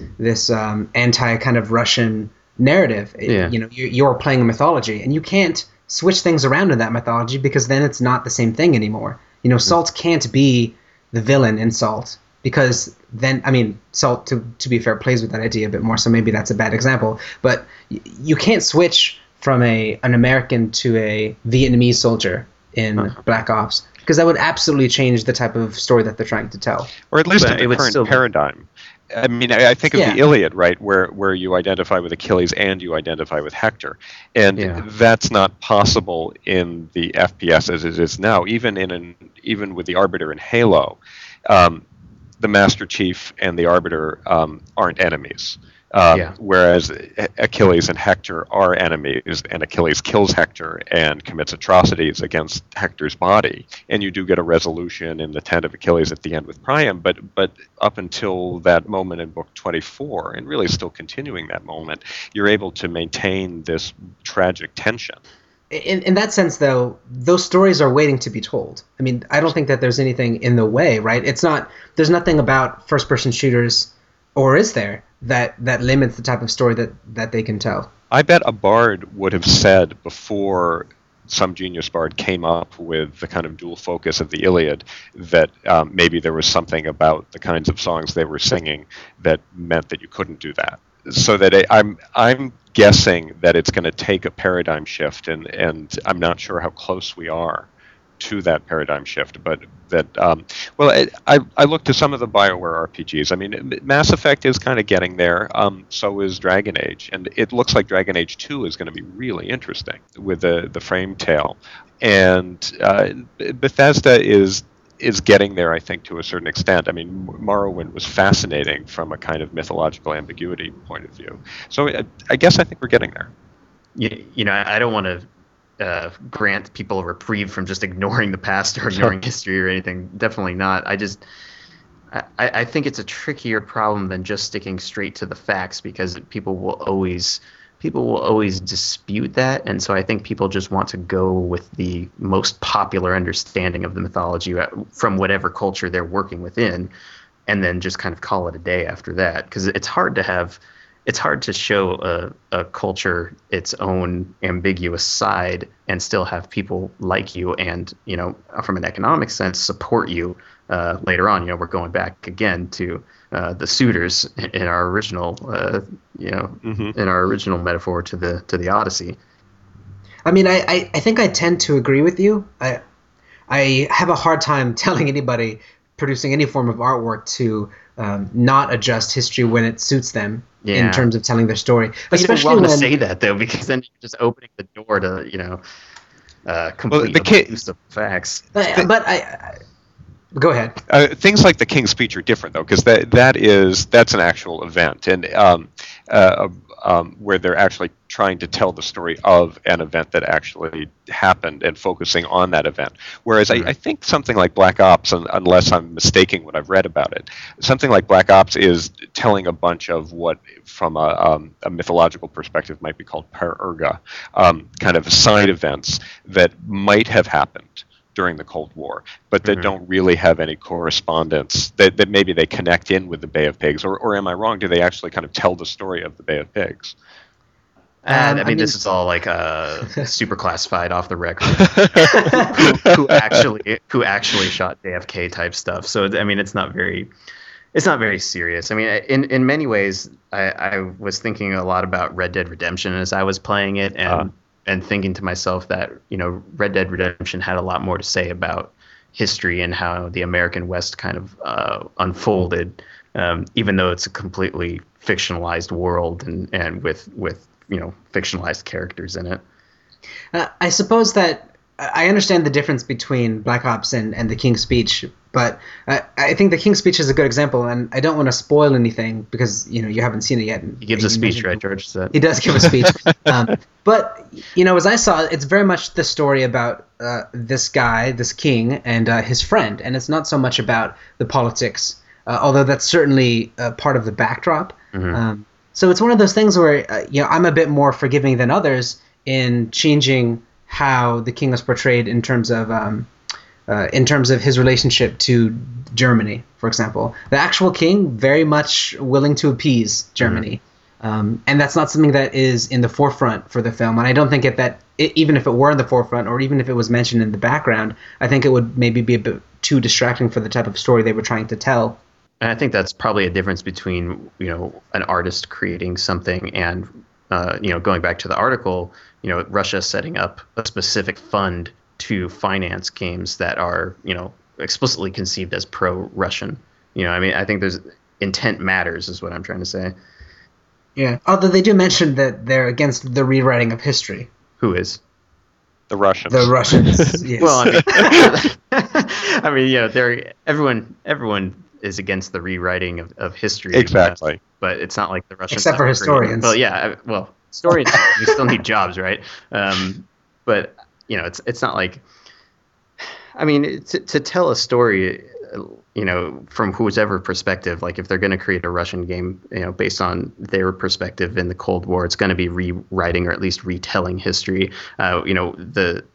anti kind of Russian narrative. Yeah. You're playing a mythology, and you can't switch things around in that mythology because then it's not the same thing anymore. Salt can't be the villain in Salt because then, I mean, Salt, to be fair, plays with that idea a bit more, so maybe that's a bad example. But you can't switch from an American to a Vietnamese soldier in Black Ops, because that would absolutely change the type of story that they're trying to tell. Or at least in the current paradigm. I mean, I think of the Iliad, right, where you identify with Achilles and you identify with Hector. And that's not possible in the FPS as it is now. Even with the Arbiter in Halo, the Master Chief and the Arbiter aren't enemies. Whereas Achilles and Hector are enemies, and Achilles kills Hector and commits atrocities against Hector's body. And you do get a resolution in the tent of Achilles at the end with Priam, but up until that moment in book 24, and really still continuing that moment, you're able to maintain this tragic tension. In that sense, though, those stories are waiting to be told. I mean, I don't think that there's anything in the way, right? There's nothing about first-person shooters, or is there, that limits the type of story that they can tell. I bet a bard would have said before some genius bard came up with the kind of dual focus of the Iliad, that maybe there was something about the kinds of songs they were singing that meant that you couldn't do that. So that I'm guessing that it's going to take a paradigm shift, and I'm not sure how close we are to that paradigm shift, but that I looked to some of the BioWare RPGs. I mean, Mass Effect is kind of getting there. So is Dragon Age, and it looks like Dragon Age 2 is going to be really interesting with the frame tale, and Bethesda is getting there, I think, to a certain extent. I mean, Morrowind was fascinating from a kind of mythological ambiguity point of view. So I guess I think we're getting there. You know, I don't want to grant people a reprieve from just ignoring the past or ignoring history or anything. Definitely not. I think it's a trickier problem than just sticking straight to the facts, because people will always dispute that, and so I think people just want to go with the most popular understanding of the mythology from whatever culture they're working within, and then just kind of call it a day after that, because it's hard to show a culture its own ambiguous side and still have people like you and, you know, from an economic sense, support you later on. You know, we're going back again to the suitors in our original, in our original metaphor to the Odyssey. I mean, I think I tend to agree with you. I have a hard time telling anybody producing any form of artwork to not adjust history when it suits them in terms of telling their story. But especially you don't want to say that, though, because then you're just opening the door to, you know, complete abuse of facts. But I go ahead. Things like the King's Speech are different, though, because that's an actual event, and where they're actually trying to tell the story of an event that actually happened and focusing on that event. Whereas I think something like Black Ops, unless I'm mistaking what I've read about it, something like Black Ops is telling a bunch of what, from a mythological perspective, might be called per erga, kind of side events that might have happened during the Cold War, but that don't really have any correspondence, that maybe they connect in with the Bay of Pigs, or am I wrong? Do they actually kind of tell the story of the Bay of Pigs? I mean, this is all like super classified, off the record. who actually shot JFK type stuff. So I mean, it's not very serious. I mean, in many ways, I was thinking a lot about Red Dead Redemption as I was playing it, and thinking to myself that, you know, Red Dead Redemption had a lot more to say about history and how the American West kind of unfolded, even though it's a completely fictionalized world and with you know, fictionalized characters in it. I suppose that I understand the difference between Black Ops and the King's Speech, but I think the King's Speech is a good example, and I don't want to spoil anything because, you know, you haven't seen it yet. He gives a speech, right, George? He does give a speech. But, you know, as I saw it, it's very much the story about this guy, this king, and his friend, and it's not so much about the politics, although that's certainly part of the backdrop. So it's one of those things where, you know, I'm a bit more forgiving than others in changing how the king was portrayed in terms of his relationship to Germany, for example. The actual king very much willing to appease Germany, and that's not something that is in the forefront for the film. And I don't think even if it were in the forefront, or even if it was mentioned in the background, I think it would maybe be a bit too distracting for the type of story they were trying to tell. And I think that's probably a difference between, you know, an artist creating something and, you know, going back to the article, you know, Russia setting up a specific fund to finance games that are, you know, explicitly conceived as pro-Russian. You know, I mean, I think there's intent matters is what I'm trying to say. Yeah, although they do mention that they're against the rewriting of history. Who is? The Russians. The Russians, yes. Well, I mean, you know, everyone is against the rewriting of history. Exactly. But it's not like the Russians. Except for historians. Well, yeah. Well, historians, we still need jobs, right? But, you know, it's not like, I mean, to tell a story, you know, from whoever perspective, like if they're going to create a Russian game, you know, based on their perspective in the Cold War, it's going to be rewriting or at least retelling history. You know, the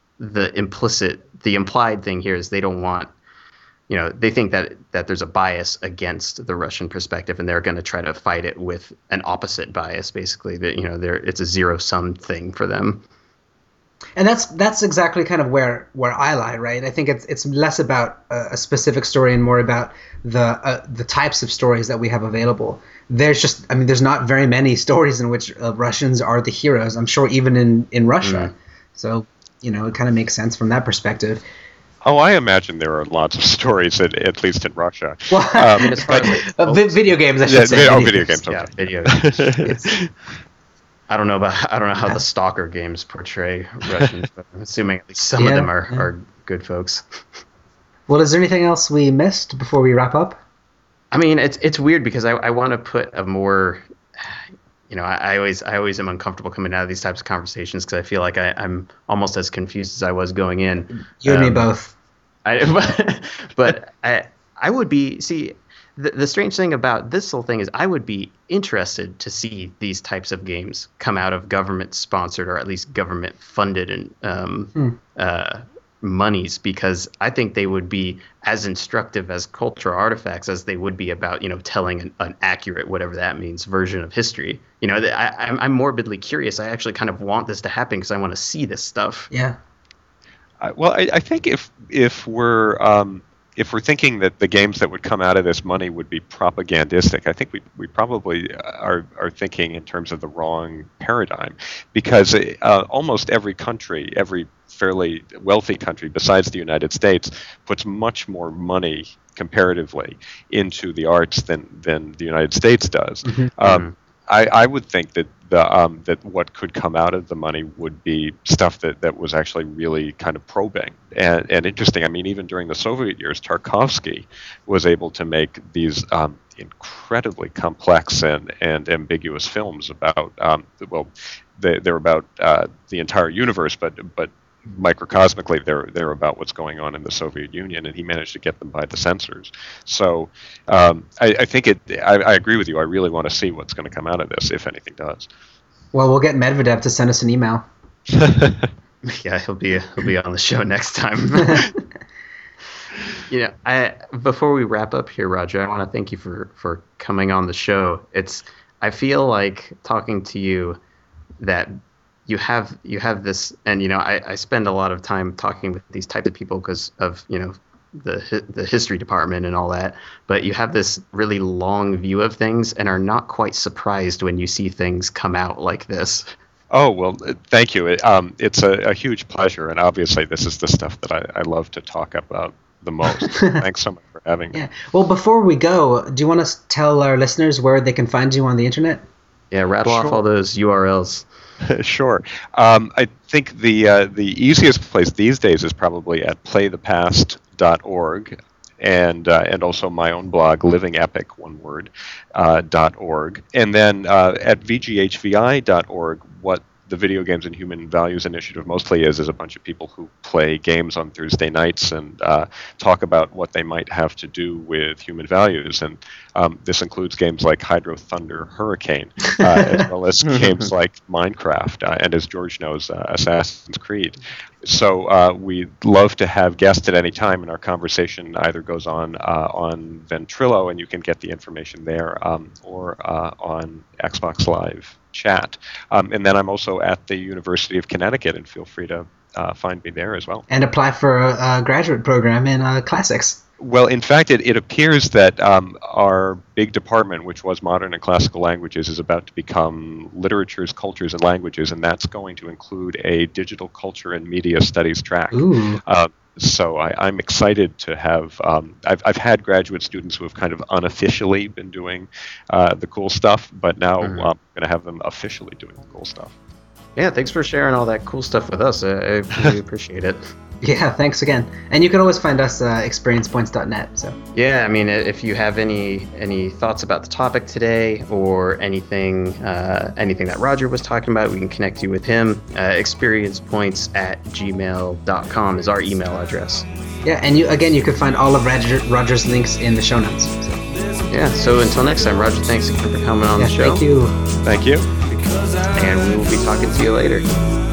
implied thing here is they don't want, you know, they think that there's a bias against the Russian perspective, and they're going to try to fight it with an opposite bias, basically. That, you know, it's a zero-sum thing for them. And that's exactly kind of where I lie, right? I think it's less about a specific story and more about the types of stories that we have available. There's not very many stories in which Russians are the heroes. I'm sure even in Russia. So, it kind of makes sense from that perspective. Oh, I imagine there are lots of stories, at least in Russia. Well, video games, I should say. Video games. Okay. Yeah, video games. I don't know how the Stalker games portray Russians, but I'm assuming at least some of them are good folks. Well, is there anything else we missed before we wrap up? I mean, it's weird because I want to put a more, I always am uncomfortable coming out of these types of conversations because I feel like I'm almost as confused as I was going in. You and me both. But I would be, see, the strange thing about this whole thing is I would be interested to see these types of games come out of government-sponsored or at least government-funded and monies, because I think they would be as instructive as cultural artifacts as they would be about, telling an accurate, whatever that means, version of history. I'm morbidly curious. I actually kind of want this to happen because I want to see this stuff. Yeah. Well, I think if we're thinking that the games that would come out of this money would be propagandistic, I think we probably are thinking in terms of the wrong paradigm, because almost every country, every fairly wealthy country besides the United States, puts much more money comparatively into the arts than the United States does. I would think that that what could come out of the money would be stuff that was actually really kind of probing and interesting. I mean, even during the Soviet years, Tarkovsky was able to make these incredibly complex and ambiguous films about they're about the entire universe, but microcosmically they're about what's going on in the Soviet Union, and he managed to get them by the censors. So I think I agree with you. I really want to see what's going to come out of this, if anything does. Well, we'll get Medvedev to send us an email. Yeah, he'll be on the show next time. Before we wrap up here, Roger, I want to thank you for coming on the show. I feel like talking to you that you have this, and I spend a lot of time talking with these types of people because of the history department and all that, but you have this really long view of things and are not quite surprised when you see things come out like this. Oh, well, thank you. It's a huge pleasure, and obviously this is the stuff that I love to talk about the most. Thanks so much for having me. Yeah. Well, before we go, do you want to tell our listeners where they can find you on the internet? Yeah, rattle off all those URLs. Sure. I think the easiest place these days is probably at playthepast.org, and also my own blog, livingepic, one word, .org. And then at vghvi.org, what the Video Games and Human Values Initiative mostly is a bunch of people who play games on Thursday nights and talk about what they might have to do with human values. And this includes games like Hydro Thunder Hurricane, as well as games like Minecraft, and as George knows, Assassin's Creed. So we'd love to have guests at any time, and our conversation either goes on Ventrilo, and you can get the information there, or on Xbox Live chat. And then I'm also at the University of Connecticut, and feel free to find me there as well. And apply for a graduate program in classics. Well, in fact, it appears that our big department, which was modern and classical languages, is about to become literatures, cultures, and languages, and that's going to include a digital culture and media studies track. Ooh. So I'm excited to have. I've had graduate students who have kind of unofficially been doing the cool stuff, but now I'm going to have them officially doing the cool stuff. Yeah, thanks for sharing all that cool stuff with us. I really appreciate it. Yeah, thanks again. And you can always find us experiencepoints.net. So yeah, I mean, if you have any thoughts about the topic today or anything that Roger was talking about, we can connect you with him. experiencepoints@gmail.com is our email address. Yeah, and you can find all of Roger's links in the show notes. So. Yeah, so until next time, Roger, thanks again for coming on the show. Thank you. Thank you. And we will be talking to you later.